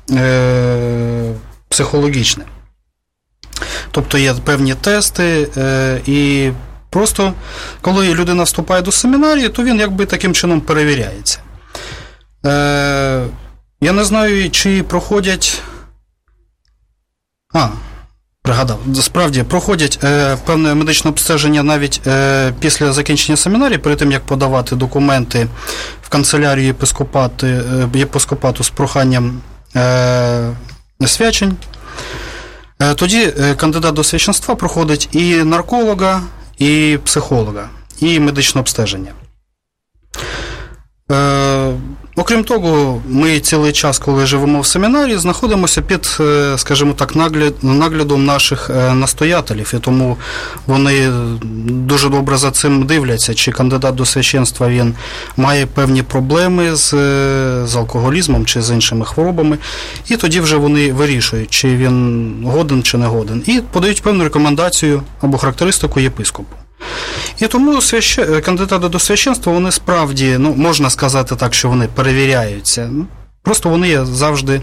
G: психологічне. Тобто є певні тести, і просто коли людина вступає до семінарії, то він якби таким чином перевіряється. Я не знаю, чи проходять... Пригадав. Справді, проходять певне медичне обстеження навіть після закінчення семінарії, перед тим, як подавати документи в канцелярію єпископату з проханням свячень. Тоді кандидат до священства проходить і нарколога, і психолога, і медичне обстеження. Окрім того, ми цілий час, коли живемо в семінарії, знаходимося під, скажімо так, наглядом наших настоятелів, і тому вони дуже добре за цим дивляться, чи кандидат до священства він має певні проблеми з алкоголізмом чи з іншими хворобами, і тоді вже вони вирішують, чи він годен, чи не годен, і подають певну рекомендацію або характеристику єпископу. І тому кандидати до священства, вони справді, можна сказати так, що вони перевіряються. Просто вони є завжди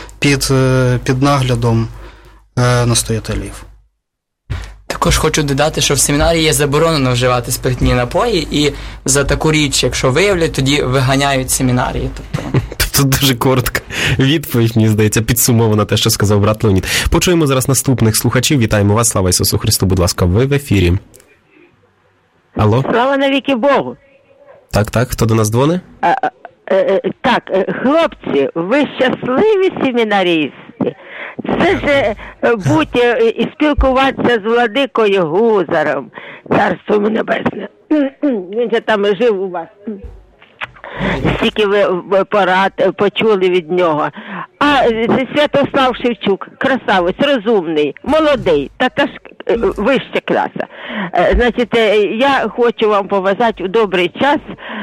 G: під наглядом настоятелів.
E: Також хочу додати, що в семінарії є заборонено вживати спиртні напої, і за таку річ, якщо виявлять, тоді виганяють з семінарії.
A: Тут дуже коротка відповідь, мені здається, підсумована те, що сказав брат Леонід. Почуємо зараз наступних слухачів. Вітаємо вас, слава Ісусу Христу, будь ласка, ви в ефірі. Алло?
I: Слава навіки Богу.
A: Так, хто до нас дзвонить?
I: Так, хлопці, ви щасливі семінарісти. Це ж бути і спілкуватися з владикою Гузаром, Царством Небесне. Він же там жив у вас. Стільки ви порад почули від нього. А Святослав Шевчук, красавець, розумний, молодий, та ж вища класа. Значить, я хочу вам побажати у добрий час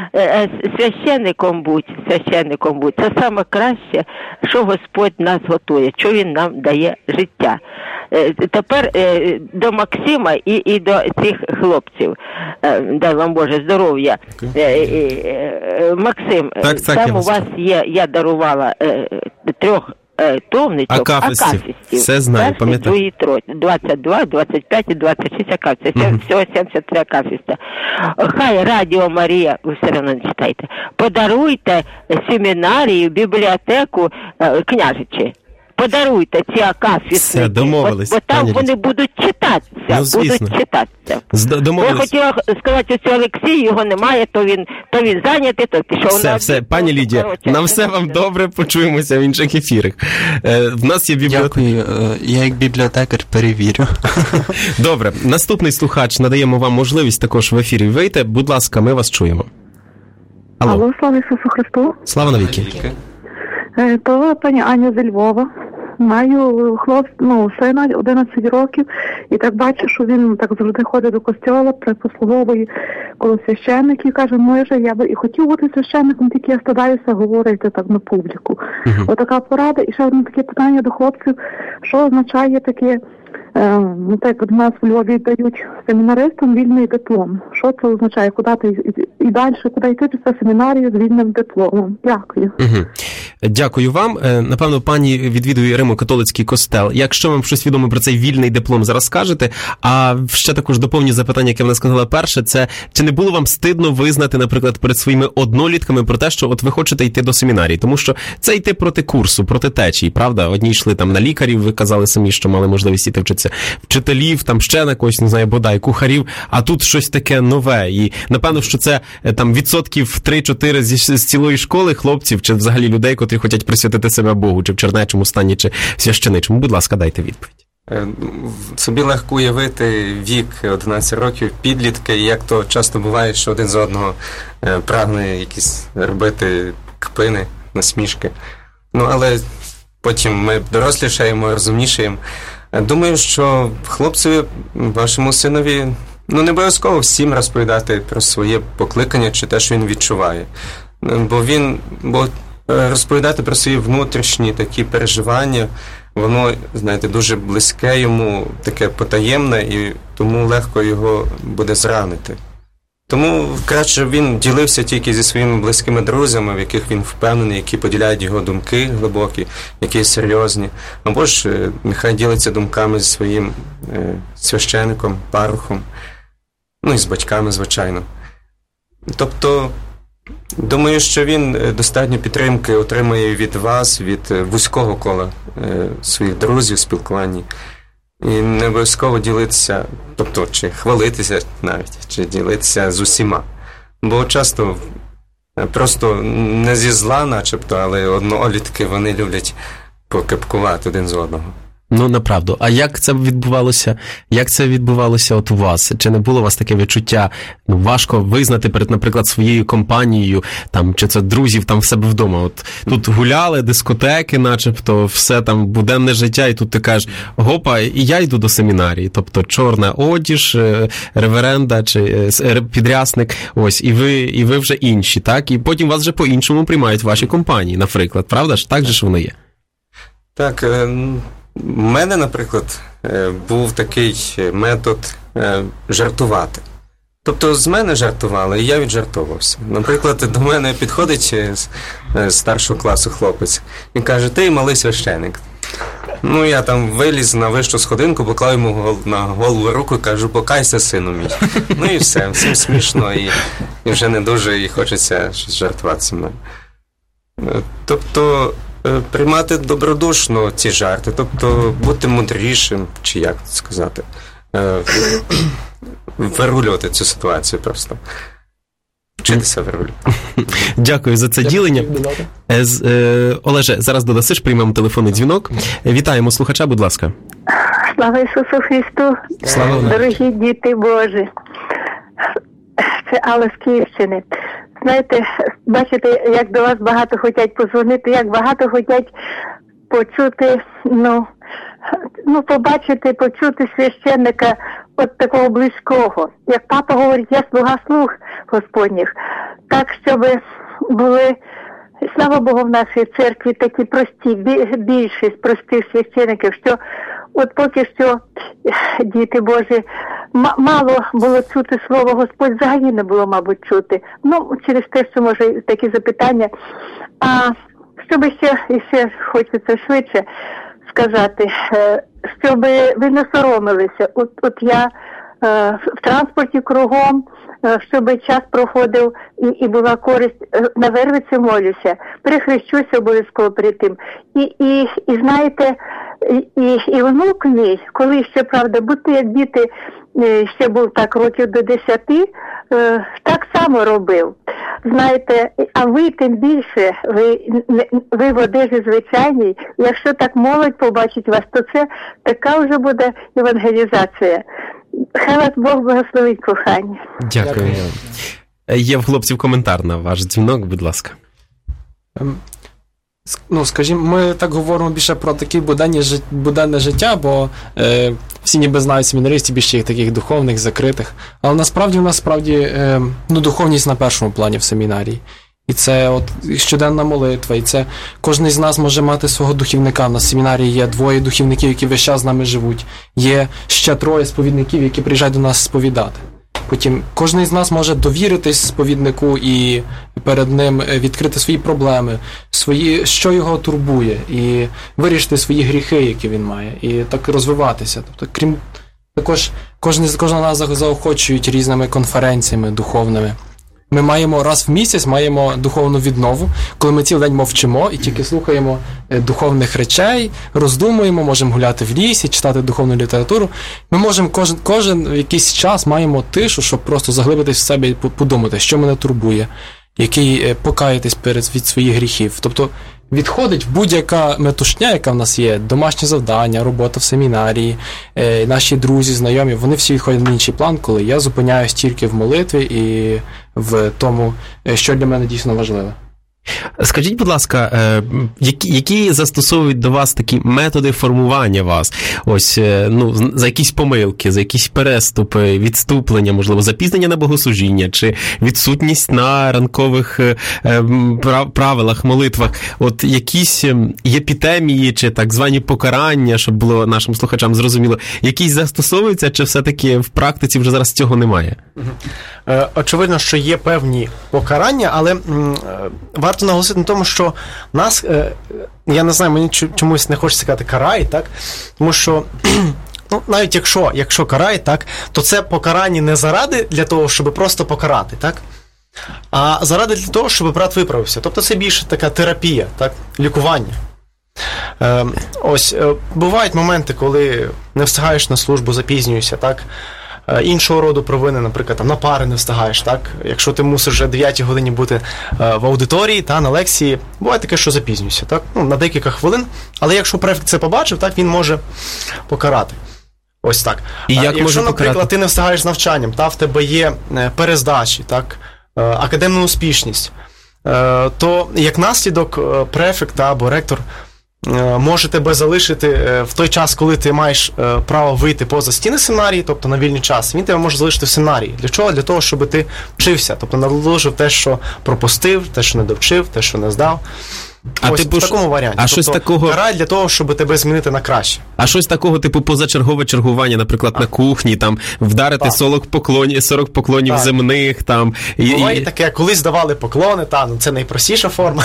I: священником будь. Це саме краще, що Господь нас готує, що Він нам дає життя. Тепер до Максима і до цих хлопців. Дай вам Боже здоров'я. Максим, там у вас є, я дарувала 3 томничок акафістів.
A: Все знаю, пам'ятаю.
I: 22, 25 і 26 акафістів. Це всього 73 акафіста. Хай Радіо Марія, ви все одно не читайте, подаруйте семінарію, бібліотеку княжичі. Подаруйте ці акафісти.
A: Все, домовились.
I: Бо там вони будуть читатися. Я хотіла сказати, що Олексій, його немає, то він зайнятий, то пішов.
A: Все, пані Лідія, на все вам добре, почуємося в інших ефірах. В нас є бібліотека.
C: Дякую, я як бібліотекар перевірю.
A: Добре, наступний слухач, надаємо вам можливість також в ефірі вийти. Будь ласка, ми вас чуємо.
J: Алло, слава Ісусу Христу.
A: Слава навіки.
J: То пані Аня зі Львова. Маю сина 11 років, і так бачу, що він так завжди ходить до костьола, прислуговує коло священників, каже, я би і хотів бути священником, тільки я стидаюся говорити так на публіку. Отака порада. І ще одне таке питання до хлопців, що означає таке Так як в нас в Львові дають семінаристам вільний диплом. Що це означає? Куди ти і далі, куди йти після семінарію з вільним дипломом? Дякую.
A: Угу. Дякую вам. Напевно, пані відвідує Римо-католицький костел. Якщо вам щось відомо про цей вільний диплом, зараз скажете. А ще також доповню запитання, яке вона сказала перше, це чи не було вам стидно визнати, наприклад, перед своїми однолітками про те, що от ви хочете йти до семінарії? Тому що це йти проти курсу, проти течії, правда? Одні йшли там на лікарів, ви казали самі, що мали можливість іти вчитися, вчителів, там ще на когось, не знаю, бодай, кухарів, а тут щось таке нове. І напевно, що це там відсотків 3-4 з цілої школи хлопців, чи взагалі людей, котрі хочуть присвятити себе Богу, чи в чернечому стані, чи в священичому. Будь ласка, дайте відповідь.
F: Собі легко уявити вік 11 років, підлітки, і як то часто буває, що один з одного прагне якісь робити кпини, насмішки. Ну, але потім ми дорослішаємо, розумнішаємо. Думаю, що хлопцеві, вашому синові, не обов'язково всім розповідати про своє покликання чи те, що він відчуває. Бо розповідати про свої внутрішні такі переживання, воно, знаєте, дуже близьке йому, таке потаємне, і тому легко його буде зранити. Тому краще він ділився тільки зі своїми близькими друзями, в яких він впевнений, які поділяють його думки глибокі, які серйозні. Або ж нехай ділиться думками зі своїм священником, парохом, і з батьками, звичайно. Тобто, думаю, що він достатньо підтримки отримає від вас, від вузького кола своїх друзів в спілкуванні. І не обов'язково ділитися, тобто, чи хвалитися навіть, чи ділитися з усіма. Бо часто просто не зі зла, начебто, але однолітки, вони люблять покепкувати один з одного.
A: Направду. А як це відбувалося? Як це відбувалося от у вас? Чи не було у вас таке відчуття, важко визнати перед, наприклад, своєю компанією, там, чи це друзів там в себе вдома? От тут гуляли, дискотеки, начебто, все там буденне життя, і тут ти кажеш, гопа, і я йду до семінарії. Тобто чорна одіж, реверенда чи підрясник, ось, і ви вже інші, так? І потім вас вже по-іншому приймають ваші компанії, наприклад, правда ж? Так же ж воно є?
F: Так, у мене, наприклад, був такий метод жартувати. Тобто з мене жартували, і я віджартовувався. Наприклад, до мене підходить з старшого класу хлопець і каже, ти малий священик. Я там виліз на вищу сходинку, поклав йому на голову руку і кажу, покайся, сину мій. І все, всім смішно, і вже не дуже і хочеться щось жартувати зі мною. Тобто, приймати добродушно ці жарти, тобто бути мудрішим, чи як сказати, вирулювати цю ситуацію просто. Вчитися вирулювати.
A: Дякую за це ділення. Олеже, зараз додасиш, приймемо телефонний дзвінок. Вітаємо слухача, будь ласка.
H: Слава Ісусу Христу!
A: Слава
H: дорогі діти Божі! Це Алла з Київщини. Знаєте, бачите, як до вас багато хочуть позвонити, як багато хочуть почути, побачити, почути священника от такого близького. Як папа говорить, я слуг Господніх. Так, щоб були, слава Богу, в нашій церкві такі прості, більшість простих священиків, що от поки що, діти Божі, мало було чути слово Господь, взагалі не було, мабуть, чути. Через те, що, може, такі запитання. А щоб ще хочеться швидше сказати, щоб ви не соромилися. От я в транспорті кругом, щоб час проходив і була користь, на Вервиці молюся, перехрещуся обов'язково перед тим. І знаєте, і внук мій, коли ще, правда, бути як діти, ще був так років до 10, так само робив. Знаєте, а ви тим більше, ви в одежі звичайній, якщо так молодь побачить вас, то це така вже буде евангелізація. Хай вас Бог благословить, кохання.
A: Дякую. Є в хлопців коментар на ваш дзвінок, будь ласка.
B: Скажімо, ми так говоримо більше про таке буденне життя, бо всі ніби знають семінаристів, більше їх таких духовних, закритих. Але насправді, духовність на першому плані в семінарії. І це от щоденна молитва, і це кожен з нас може мати свого духівника. На семінарії є 2 духівників, які весь час з нами живуть. Є ще 3 сповідників, які приїжджають до нас сповідати. Потім кожен з нас може довіритись сповіднику і перед ним відкрити свої проблеми, що його турбує, і вирішити свої гріхи, які він має, і так розвиватися. Тобто, кожен нас заохочують різними конференціями духовними. Ми маємо раз в місяць духовну віднову, коли ми цілий день мовчимо і тільки слухаємо духовних речей, роздумуємо, можемо гуляти в лісі, читати духовну літературу. Ми можемо кожен в якийсь час маємо тишу, щоб просто заглибитись в себе і подумати, що мене турбує, який покаятись від своїх гріхів. Тобто відходить будь-яка метушня, яка в нас є, домашнє завдання, робота в семінарії, наші друзі, знайомі, вони всі відходять на інший план, коли я зупиняюсь тільки в молитві і в тому, що для мене дійсно важливе.
A: Скажіть, будь ласка, які застосовують до вас такі методи формування вас? Ось, за якісь помилки, за якісь переступи, відступлення, можливо, запізнення на богослужіння, чи відсутність на ранкових правилах, молитвах? От якісь епітемії, чи так звані покарання, щоб було нашим слухачам зрозуміло, якісь застосовуються, чи все-таки в практиці вже зараз цього немає?
D: Очевидно, що є певні покарання, але варто наголосити на тому, що нас, я не знаю, мені чомусь не хочеться сказати карай, так? Тому що, навіть якщо карай, так, то це покарання не заради для того, щоб просто покарати, так? А заради для того, щоб брат виправився. Тобто це більше така терапія, так? Лікування. Бувають моменти, коли не встигаєш на службу, запізнюєшся, так? Іншого роду провини, наприклад, на пари не встигаєш, так? Якщо ти мусиш вже 9 годині бути в аудиторії, на лекції, буває таке, що запізнюєшся, так? На декілька хвилин, але якщо префект це побачив, так, він може покарати. Ось так.
A: І
D: якщо, наприклад, ти не встигаєш з навчанням, в тебе є перездачі, так? Академна успішність, то як наслідок префект або ректор може тебе залишити в той час, коли ти маєш право вийти поза стіни семінарії, тобто на вільний час, він тебе може залишити в семінарії. Для чого? Для того, щоб ти вчився, тобто наложив те, що пропустив, те, що не довчив, те, що не здав. В такому варіанті.
A: А щось такого...
D: карай для того, щоб тебе змінити на краще.
A: А щось такого, типу, позачергове чергування, наприклад, на кухні, там, вдарити 40 поклонів земних, там.
D: Буває таке, колись давали поклони, це найпростіша форма.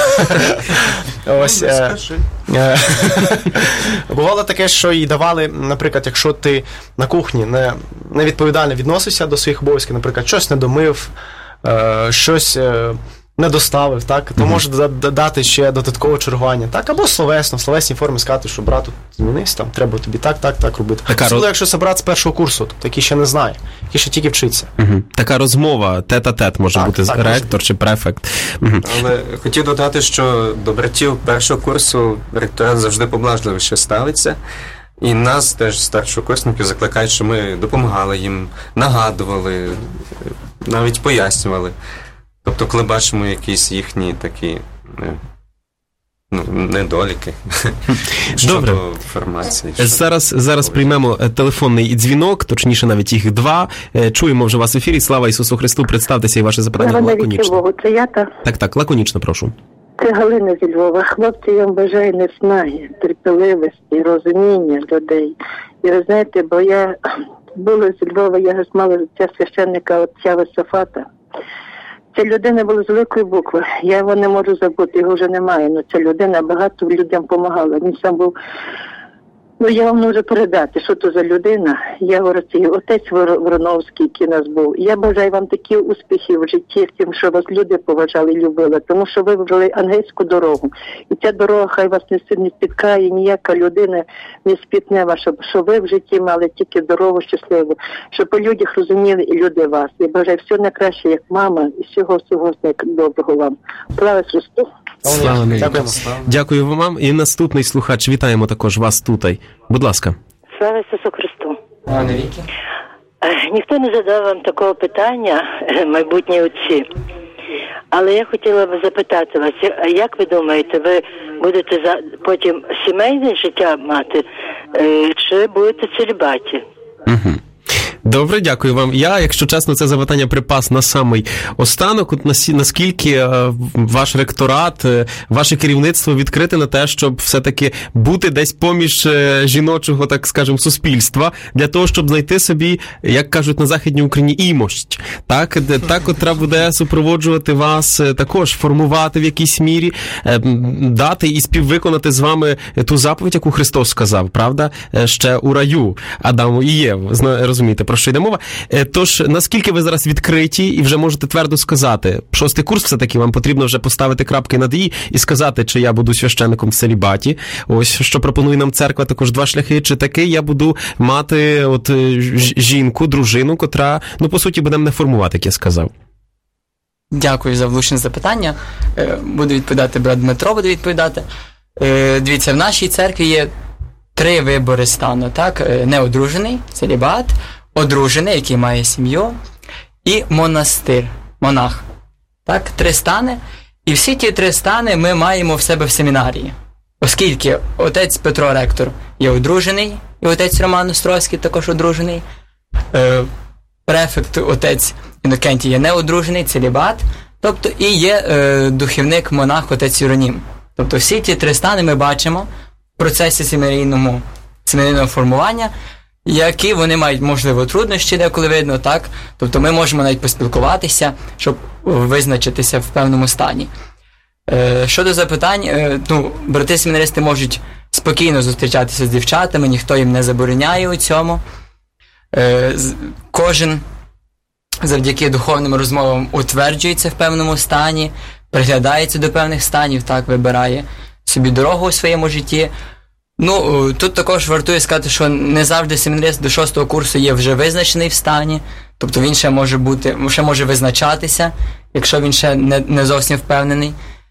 D: Бувало таке, що і давали, наприклад, якщо ти на кухні невідповідально відносився до своїх обов'язків, наприклад, щось не домив, щось не доставив, так, то може дати ще додаткове чергування, так, або в словесній формі сказати, що брату, змінився, там, треба тобі так робити. Особливо, якщо це брат з першого курсу, тобто, який ще не знає, який ще тільки вчиться.
A: Така розмова, тет-а-тет може бути ректор чи префект.
F: Але хотів додати, що до братів першого курсу ректорат завжди поблажливіше ставиться. І нас теж, старшокурсників, закликають, що ми допомагали їм, нагадували, навіть пояснювали. Тобто, коли бачимо якісь їхні такі недоліки щодо інформації.
A: Зараз приймемо телефонний дзвінок, точніше навіть їх 2. Чуємо вже вас в ефірі. Слава Ісусу Христу. Представтеся і ваше запитання лаконічно.
H: Це я та?
A: Так, лаконічно, прошу.
H: Це Галина зі Львова. Хлопці, я вам бажаю наснаги, терпеливості, розуміння людей. І ви знаєте, бо я була зі Львова, я мала життя священника отця Висофата. Ця людина була з великої букви. Я його не можу забути, його вже немає. Но ця людина багато людям допомагала. Він сам був... я вам можу передати, що то за людина. Я говорю, отець Вороновський, який у нас був. Я бажаю вам такі успіхи в житті, тим, що вас люди поважали і любили. Тому що ви вибрали ангельську дорогу. І ця дорога хай вас не спіткає, ніяка людина не спітне вас, щоб ви в житті мали тільки дорогу щасливу. Щоб по людях розуміли і люди вас. Я бажаю все найкраще, як мама, і всього доброго вам. Слава Христу!
A: Дякую вам. І наступний слухач. Вітаємо також вас тут. Будь ласка.
K: Слава Ісусу Христу. Ніхто не задав вам такого питання, майбутні отці. Але я хотіла б запитати вас, як ви думаєте, ви будете потім сімейне життя мати, чи будете в целібаті?
A: Добре, дякую вам. Я, якщо чесно, це запитання припас на самий останок. От наскільки ваш ректорат, ваше керівництво відкрите на те, щоб все-таки бути десь поміж жіночого, так скажемо, суспільства, для того, щоб знайти собі, як кажуть на Західній Україні, імощ, так, котра буде супроводжувати вас, також формувати в якійсь мірі, дати і співвиконати з вами ту заповідь, яку Христос сказав, правда, ще у раю Адаму і Єву. Розумієте, про що йде мова? Тож, наскільки ви зараз відкриті і вже можете твердо сказати, 6-й курс все-таки вам потрібно вже поставити крапки над «і» і сказати, чи я буду священником в целібаті, ось, що пропонує нам церква, також 2 шляхи, чи таки я буду мати от жінку, дружину, котра, ну, по суті, буде мене формувати, як я сказав.
E: Дякую за влучне запитання. Буду відповідати, брат Дмитро буде відповідати. Дивіться, в нашій церкві є 3 вибори стану, так? Неодружений, целібат, одружений, який має сім'ю, і монастир, монах. Так, 3 стани. І всі ті 3 стани ми маємо в себе в семінарії. Оскільки отець Петро Ректор є одружений, і отець Роман Островський також одружений. Префект отець Інокентій є неодружений, целібат, тобто і є духівник монах отець Юронім. Тобто всі ті 3 стани ми бачимо в процесі семінарійного формування, які вони мають, можливо, труднощі, деколи видно, так? Тобто ми можемо навіть поспілкуватися, щоб визначитися в певному стані. Щодо запитань, брати-семінаристи можуть спокійно зустрічатися з дівчатами, ніхто їм не забороняє у цьому. Кожен завдяки духовним розмовам утверджується в певному стані, приглядається до певних станів, так, вибирає собі дорогу у своєму житті. Тут також вартує сказати, що не завжди семінарист до 6-го курсу є вже визначений в стані, тобто він ще може визначатися, якщо він ще не зовсім впевнений.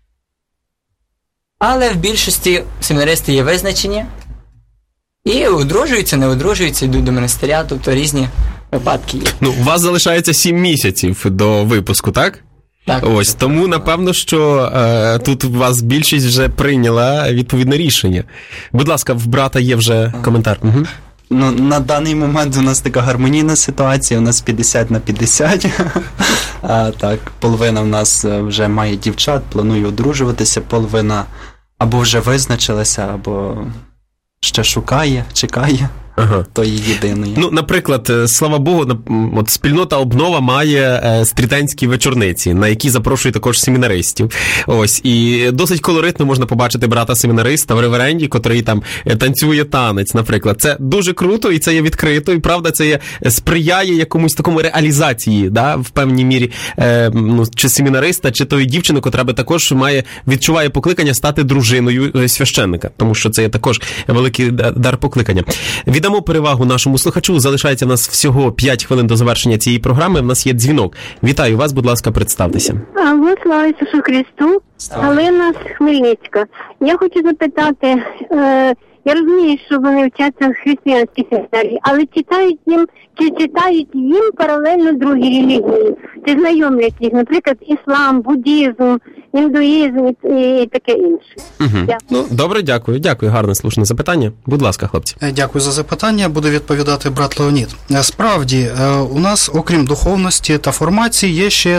E: Але в більшості семінаристи є визначені і одружуються, не одружуються, йдуть до монастиря, тобто різні випадки є.
A: У вас залишається 7 місяців до випуску, так?
E: Так.
A: Ось, тому, напевно, що тут у вас більшість вже прийняла відповідне рішення. Будь ласка, в брата є вже коментар. Угу.
C: На даний момент у нас така гармонійна ситуація, у нас 50/50. Так, половина в нас вже має дівчат, планує одружуватися, половина або вже визначилася, або ще шукає, чекає.
A: Ага.
C: Тої єдиної.
A: Наприклад, слава Богу, от спільнота «Обнова» має стрітенські вечорниці, на які запрошує також семінаристів. Ось, і досить колоритно можна побачити брата-семінариста в реверенді, котрий там танцює танець, наприклад. Це дуже круто, і це є відкрито, і правда, це сприяє якомусь такому реалізації, да, в певній мірі, чи семінариста, чи тої дівчини, котра би також відчуває покликання стати дружиною священника, тому що це є також великий дар покликання. Віддамо перевагу нашому слухачу. Залишається в нас всього 5 хвилин до завершення цієї програми. В нас є дзвінок. Вітаю вас, будь ласка, представтеся.
L: Слава Ісусу Христу. Галина з Хмельницька. Я хочу запитати, я розумію, що вони вчаться в християнській семінарії, але чи читають їм паралельно другі релігії? Чи знайомлять їх, наприклад, іслам, буддизм, індуїзм і таке інше?
A: Угу. Добре, дякую. Дякую, гарне, слушне запитання. Будь ласка, хлопці.
G: Дякую за запитання. Буде відповідати брат Леонід. Справді, у нас, окрім духовності та формації, є ще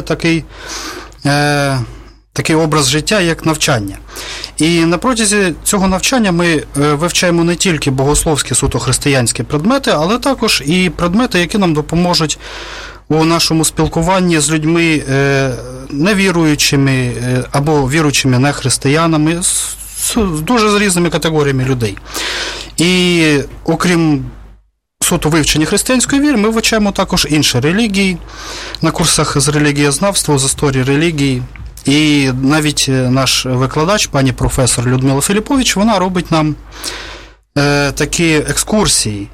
G: такий образ життя, як навчання. І на протязі цього навчання ми вивчаємо не тільки богословські, суто християнські предмети, але також і предмети, які нам допоможуть у нашому спілкуванні з людьми невіруючими або віруючими нехристиянами, з дуже різними категоріями людей. І окрім суто вивчення християнської віри, ми вивчаємо також інші релігії на курсах з релігієзнавства, з історії релігії. І навіть наш викладач, пані професор Людмила Філіпович, вона робить нам такі екскурсії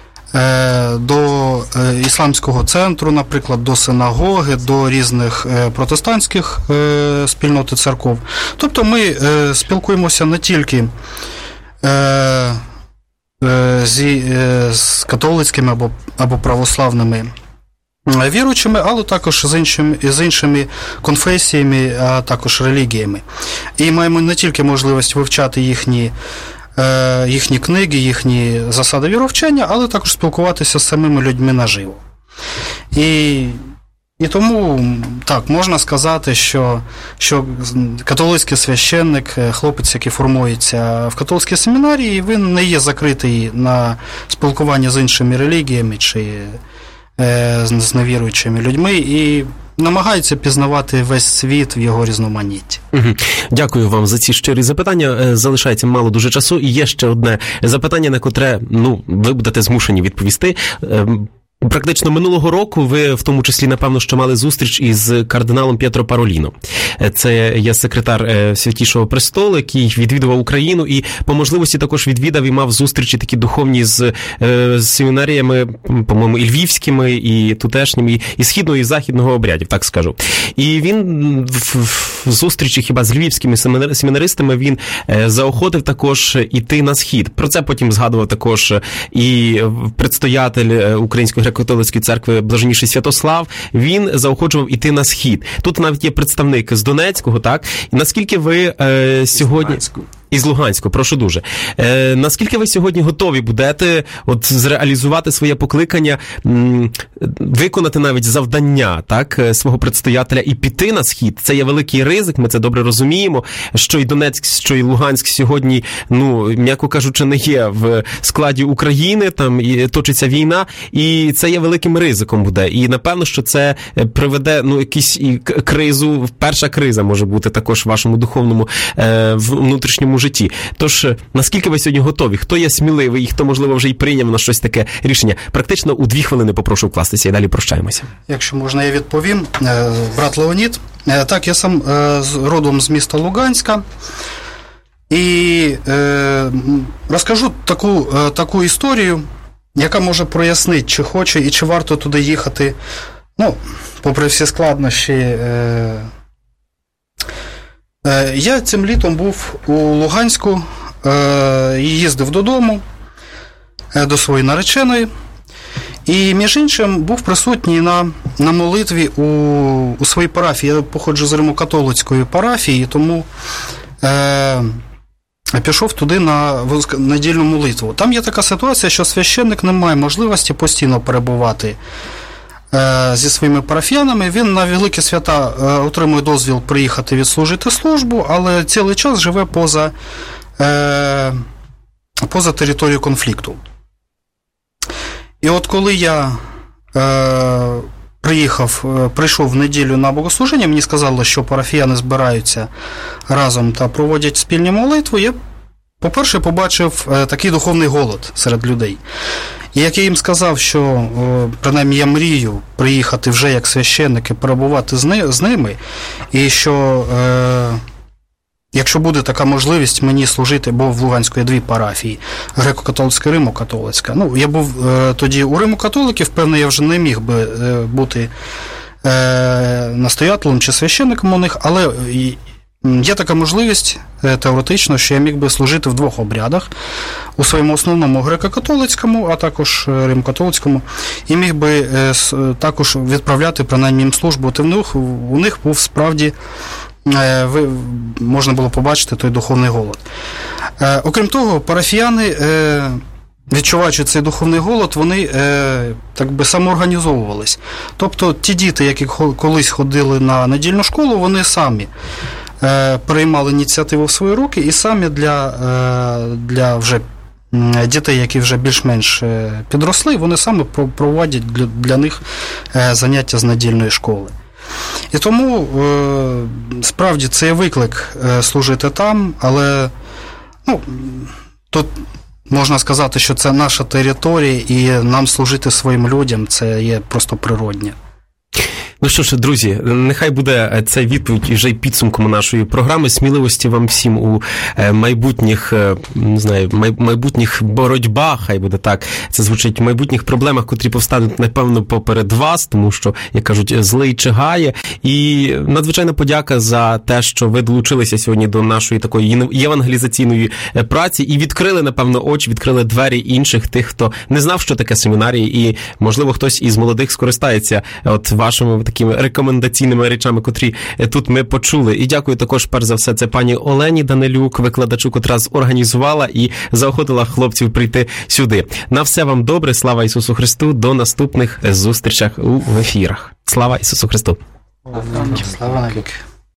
G: до ісламського центру, наприклад, до синагоги, до різних протестантських спільнот і церков. Тобто ми спілкуємося не тільки з католицькими або православними віруючими, але також з іншими конфесіями, а також релігіями. І маємо не тільки можливість вивчати їхні книги, їхні засади віровчення, але також спілкуватися з самими людьми наживо. І тому, так, можна сказати, що католицький священник, хлопець, який формується в католицькій семінарії, він не є закритий на спілкування з іншими релігіями чи з невіруючими людьми і намагається пізнавати весь світ в його різноманітті.
A: Дякую вам за ці щирі запитання. Залишається мало дуже часу. І є ще одне запитання, на котре, ви будете змушені відповісти. Практично минулого року ви, в тому числі, напевно, що мали зустріч із кардиналом П'єтро Пароліно. Це є секретар Святішого Престолу, який відвідував Україну і по можливості також відвідав і мав зустрічі такі духовні з семінаріями, по-моєму, і львівськими, і тутешніми, і східного, і західного обрядів, так скажу. І він в зустрічі хіба з львівськими семінаристами він заохотив також іти на схід. Про це потім згадував також і предстоятель Української греко-католицької церкви Блаженніший Святослав. Він заохочував іти на схід. Тут навіть є представник з Донецького, так? І наскільки ви сьогодні... Із Луганського, прошу дуже. Наскільки ви сьогодні готові будете зреалізувати своє покликання, виконати навіть завдання, так, свого предстоятеля і піти на схід? Це є великий ризик, ми це добре розуміємо, що і Донецьк, що і Луганськ сьогодні, м'яко кажучи, не є в складі України, там і точиться війна, і це є великим ризиком буде. І напевно, що це приведе, якусь і кризу, перша криза може бути також в вашому духовному внутрішньому житті. Тож, наскільки ви сьогодні готові? Хто є сміливий і хто, можливо, вже й прийняв на щось таке рішення? Практично у 2 хвилини попрошу вкластися і далі прощаємося.
G: Якщо можна, я відповім. Брат Леонід. Так, я сам родом з міста Луганська. І розкажу таку історію, яка може прояснити, чи хоче і чи варто туди їхати. Попри всі складнощі. Я цим літом був у Луганську і їздив додому до своєї нареченої. І, між іншим, був присутній на молитві у своїй парафії. Я походжу з Римо-католицької парафії, тому пішов туди на недільну молитву. Там є така ситуація, що священник не має можливості постійно перебувати зі своїми парафіянами. Він на великі свята отримує дозвіл приїхати відслужити службу, але цілий час живе поза територією конфлікту. І от коли я прийшов в неділю на богослужіння, мені сказали, що парафіяни збираються разом та проводять спільні молитви, я, по-перше, побачив такий духовний голод серед людей. І як я їм сказав, що, принаймні, я мрію приїхати вже як священник і перебувати з ними, і що, якщо буде така можливість мені служити, бо в Луганську є 2 парафії, греко-католицька і Римо-католицька. Я був тоді у Римо-католиків, певно, я вже не міг би бути настоятелем чи священником у них, але є така можливість, теоретично, що я міг би служити в 2 обрядах, у своєму основному греко-католицькому, а також римо-католицькому, і міг би також відправляти, принаймні, їм службу. У них був справді, можна було побачити той духовний голод. Окрім того, парафіяни, відчуваючи цей духовний голод, вони так би самоорганізовувались. Тобто ті діти, які колись ходили на недільну школу, вони самі приймали ініціативу в свої руки і самі для вже дітей, які вже більш-менш підросли, вони самі проводять для них заняття з недільної школи. І тому, справді, це є виклик служити там, але тут можна сказати, що це наша територія, і нам служити своїм людям, це є просто природне.
A: Ну що ж, друзі, нехай буде це відповідь вже й підсумком нашої програми. Сміливості вам всім у майбутніх боротьбах, хай буде так, це звучить, в майбутніх проблемах, котрі повстануть, напевно, поперед вас, тому що, як кажуть, злий чигає. І надзвичайна подяка за те, що ви долучилися сьогодні до нашої такої євангелізаційної праці і відкрили, напевно, очі, відкрили двері інших тих, хто не знав, що таке семінарії, і, можливо, хтось із молодих скористається вашими такими рекомендаційними речами, котрі тут ми почули. І дякую також, перш за все, це пані Олені Данилюк, викладачу, котра зорганізувала і заохотила хлопців прийти сюди. На все вам добре, слава Ісусу Христу, до наступних зустрічах у ефірах. Слава Ісусу Христу!
G: Слава навіки!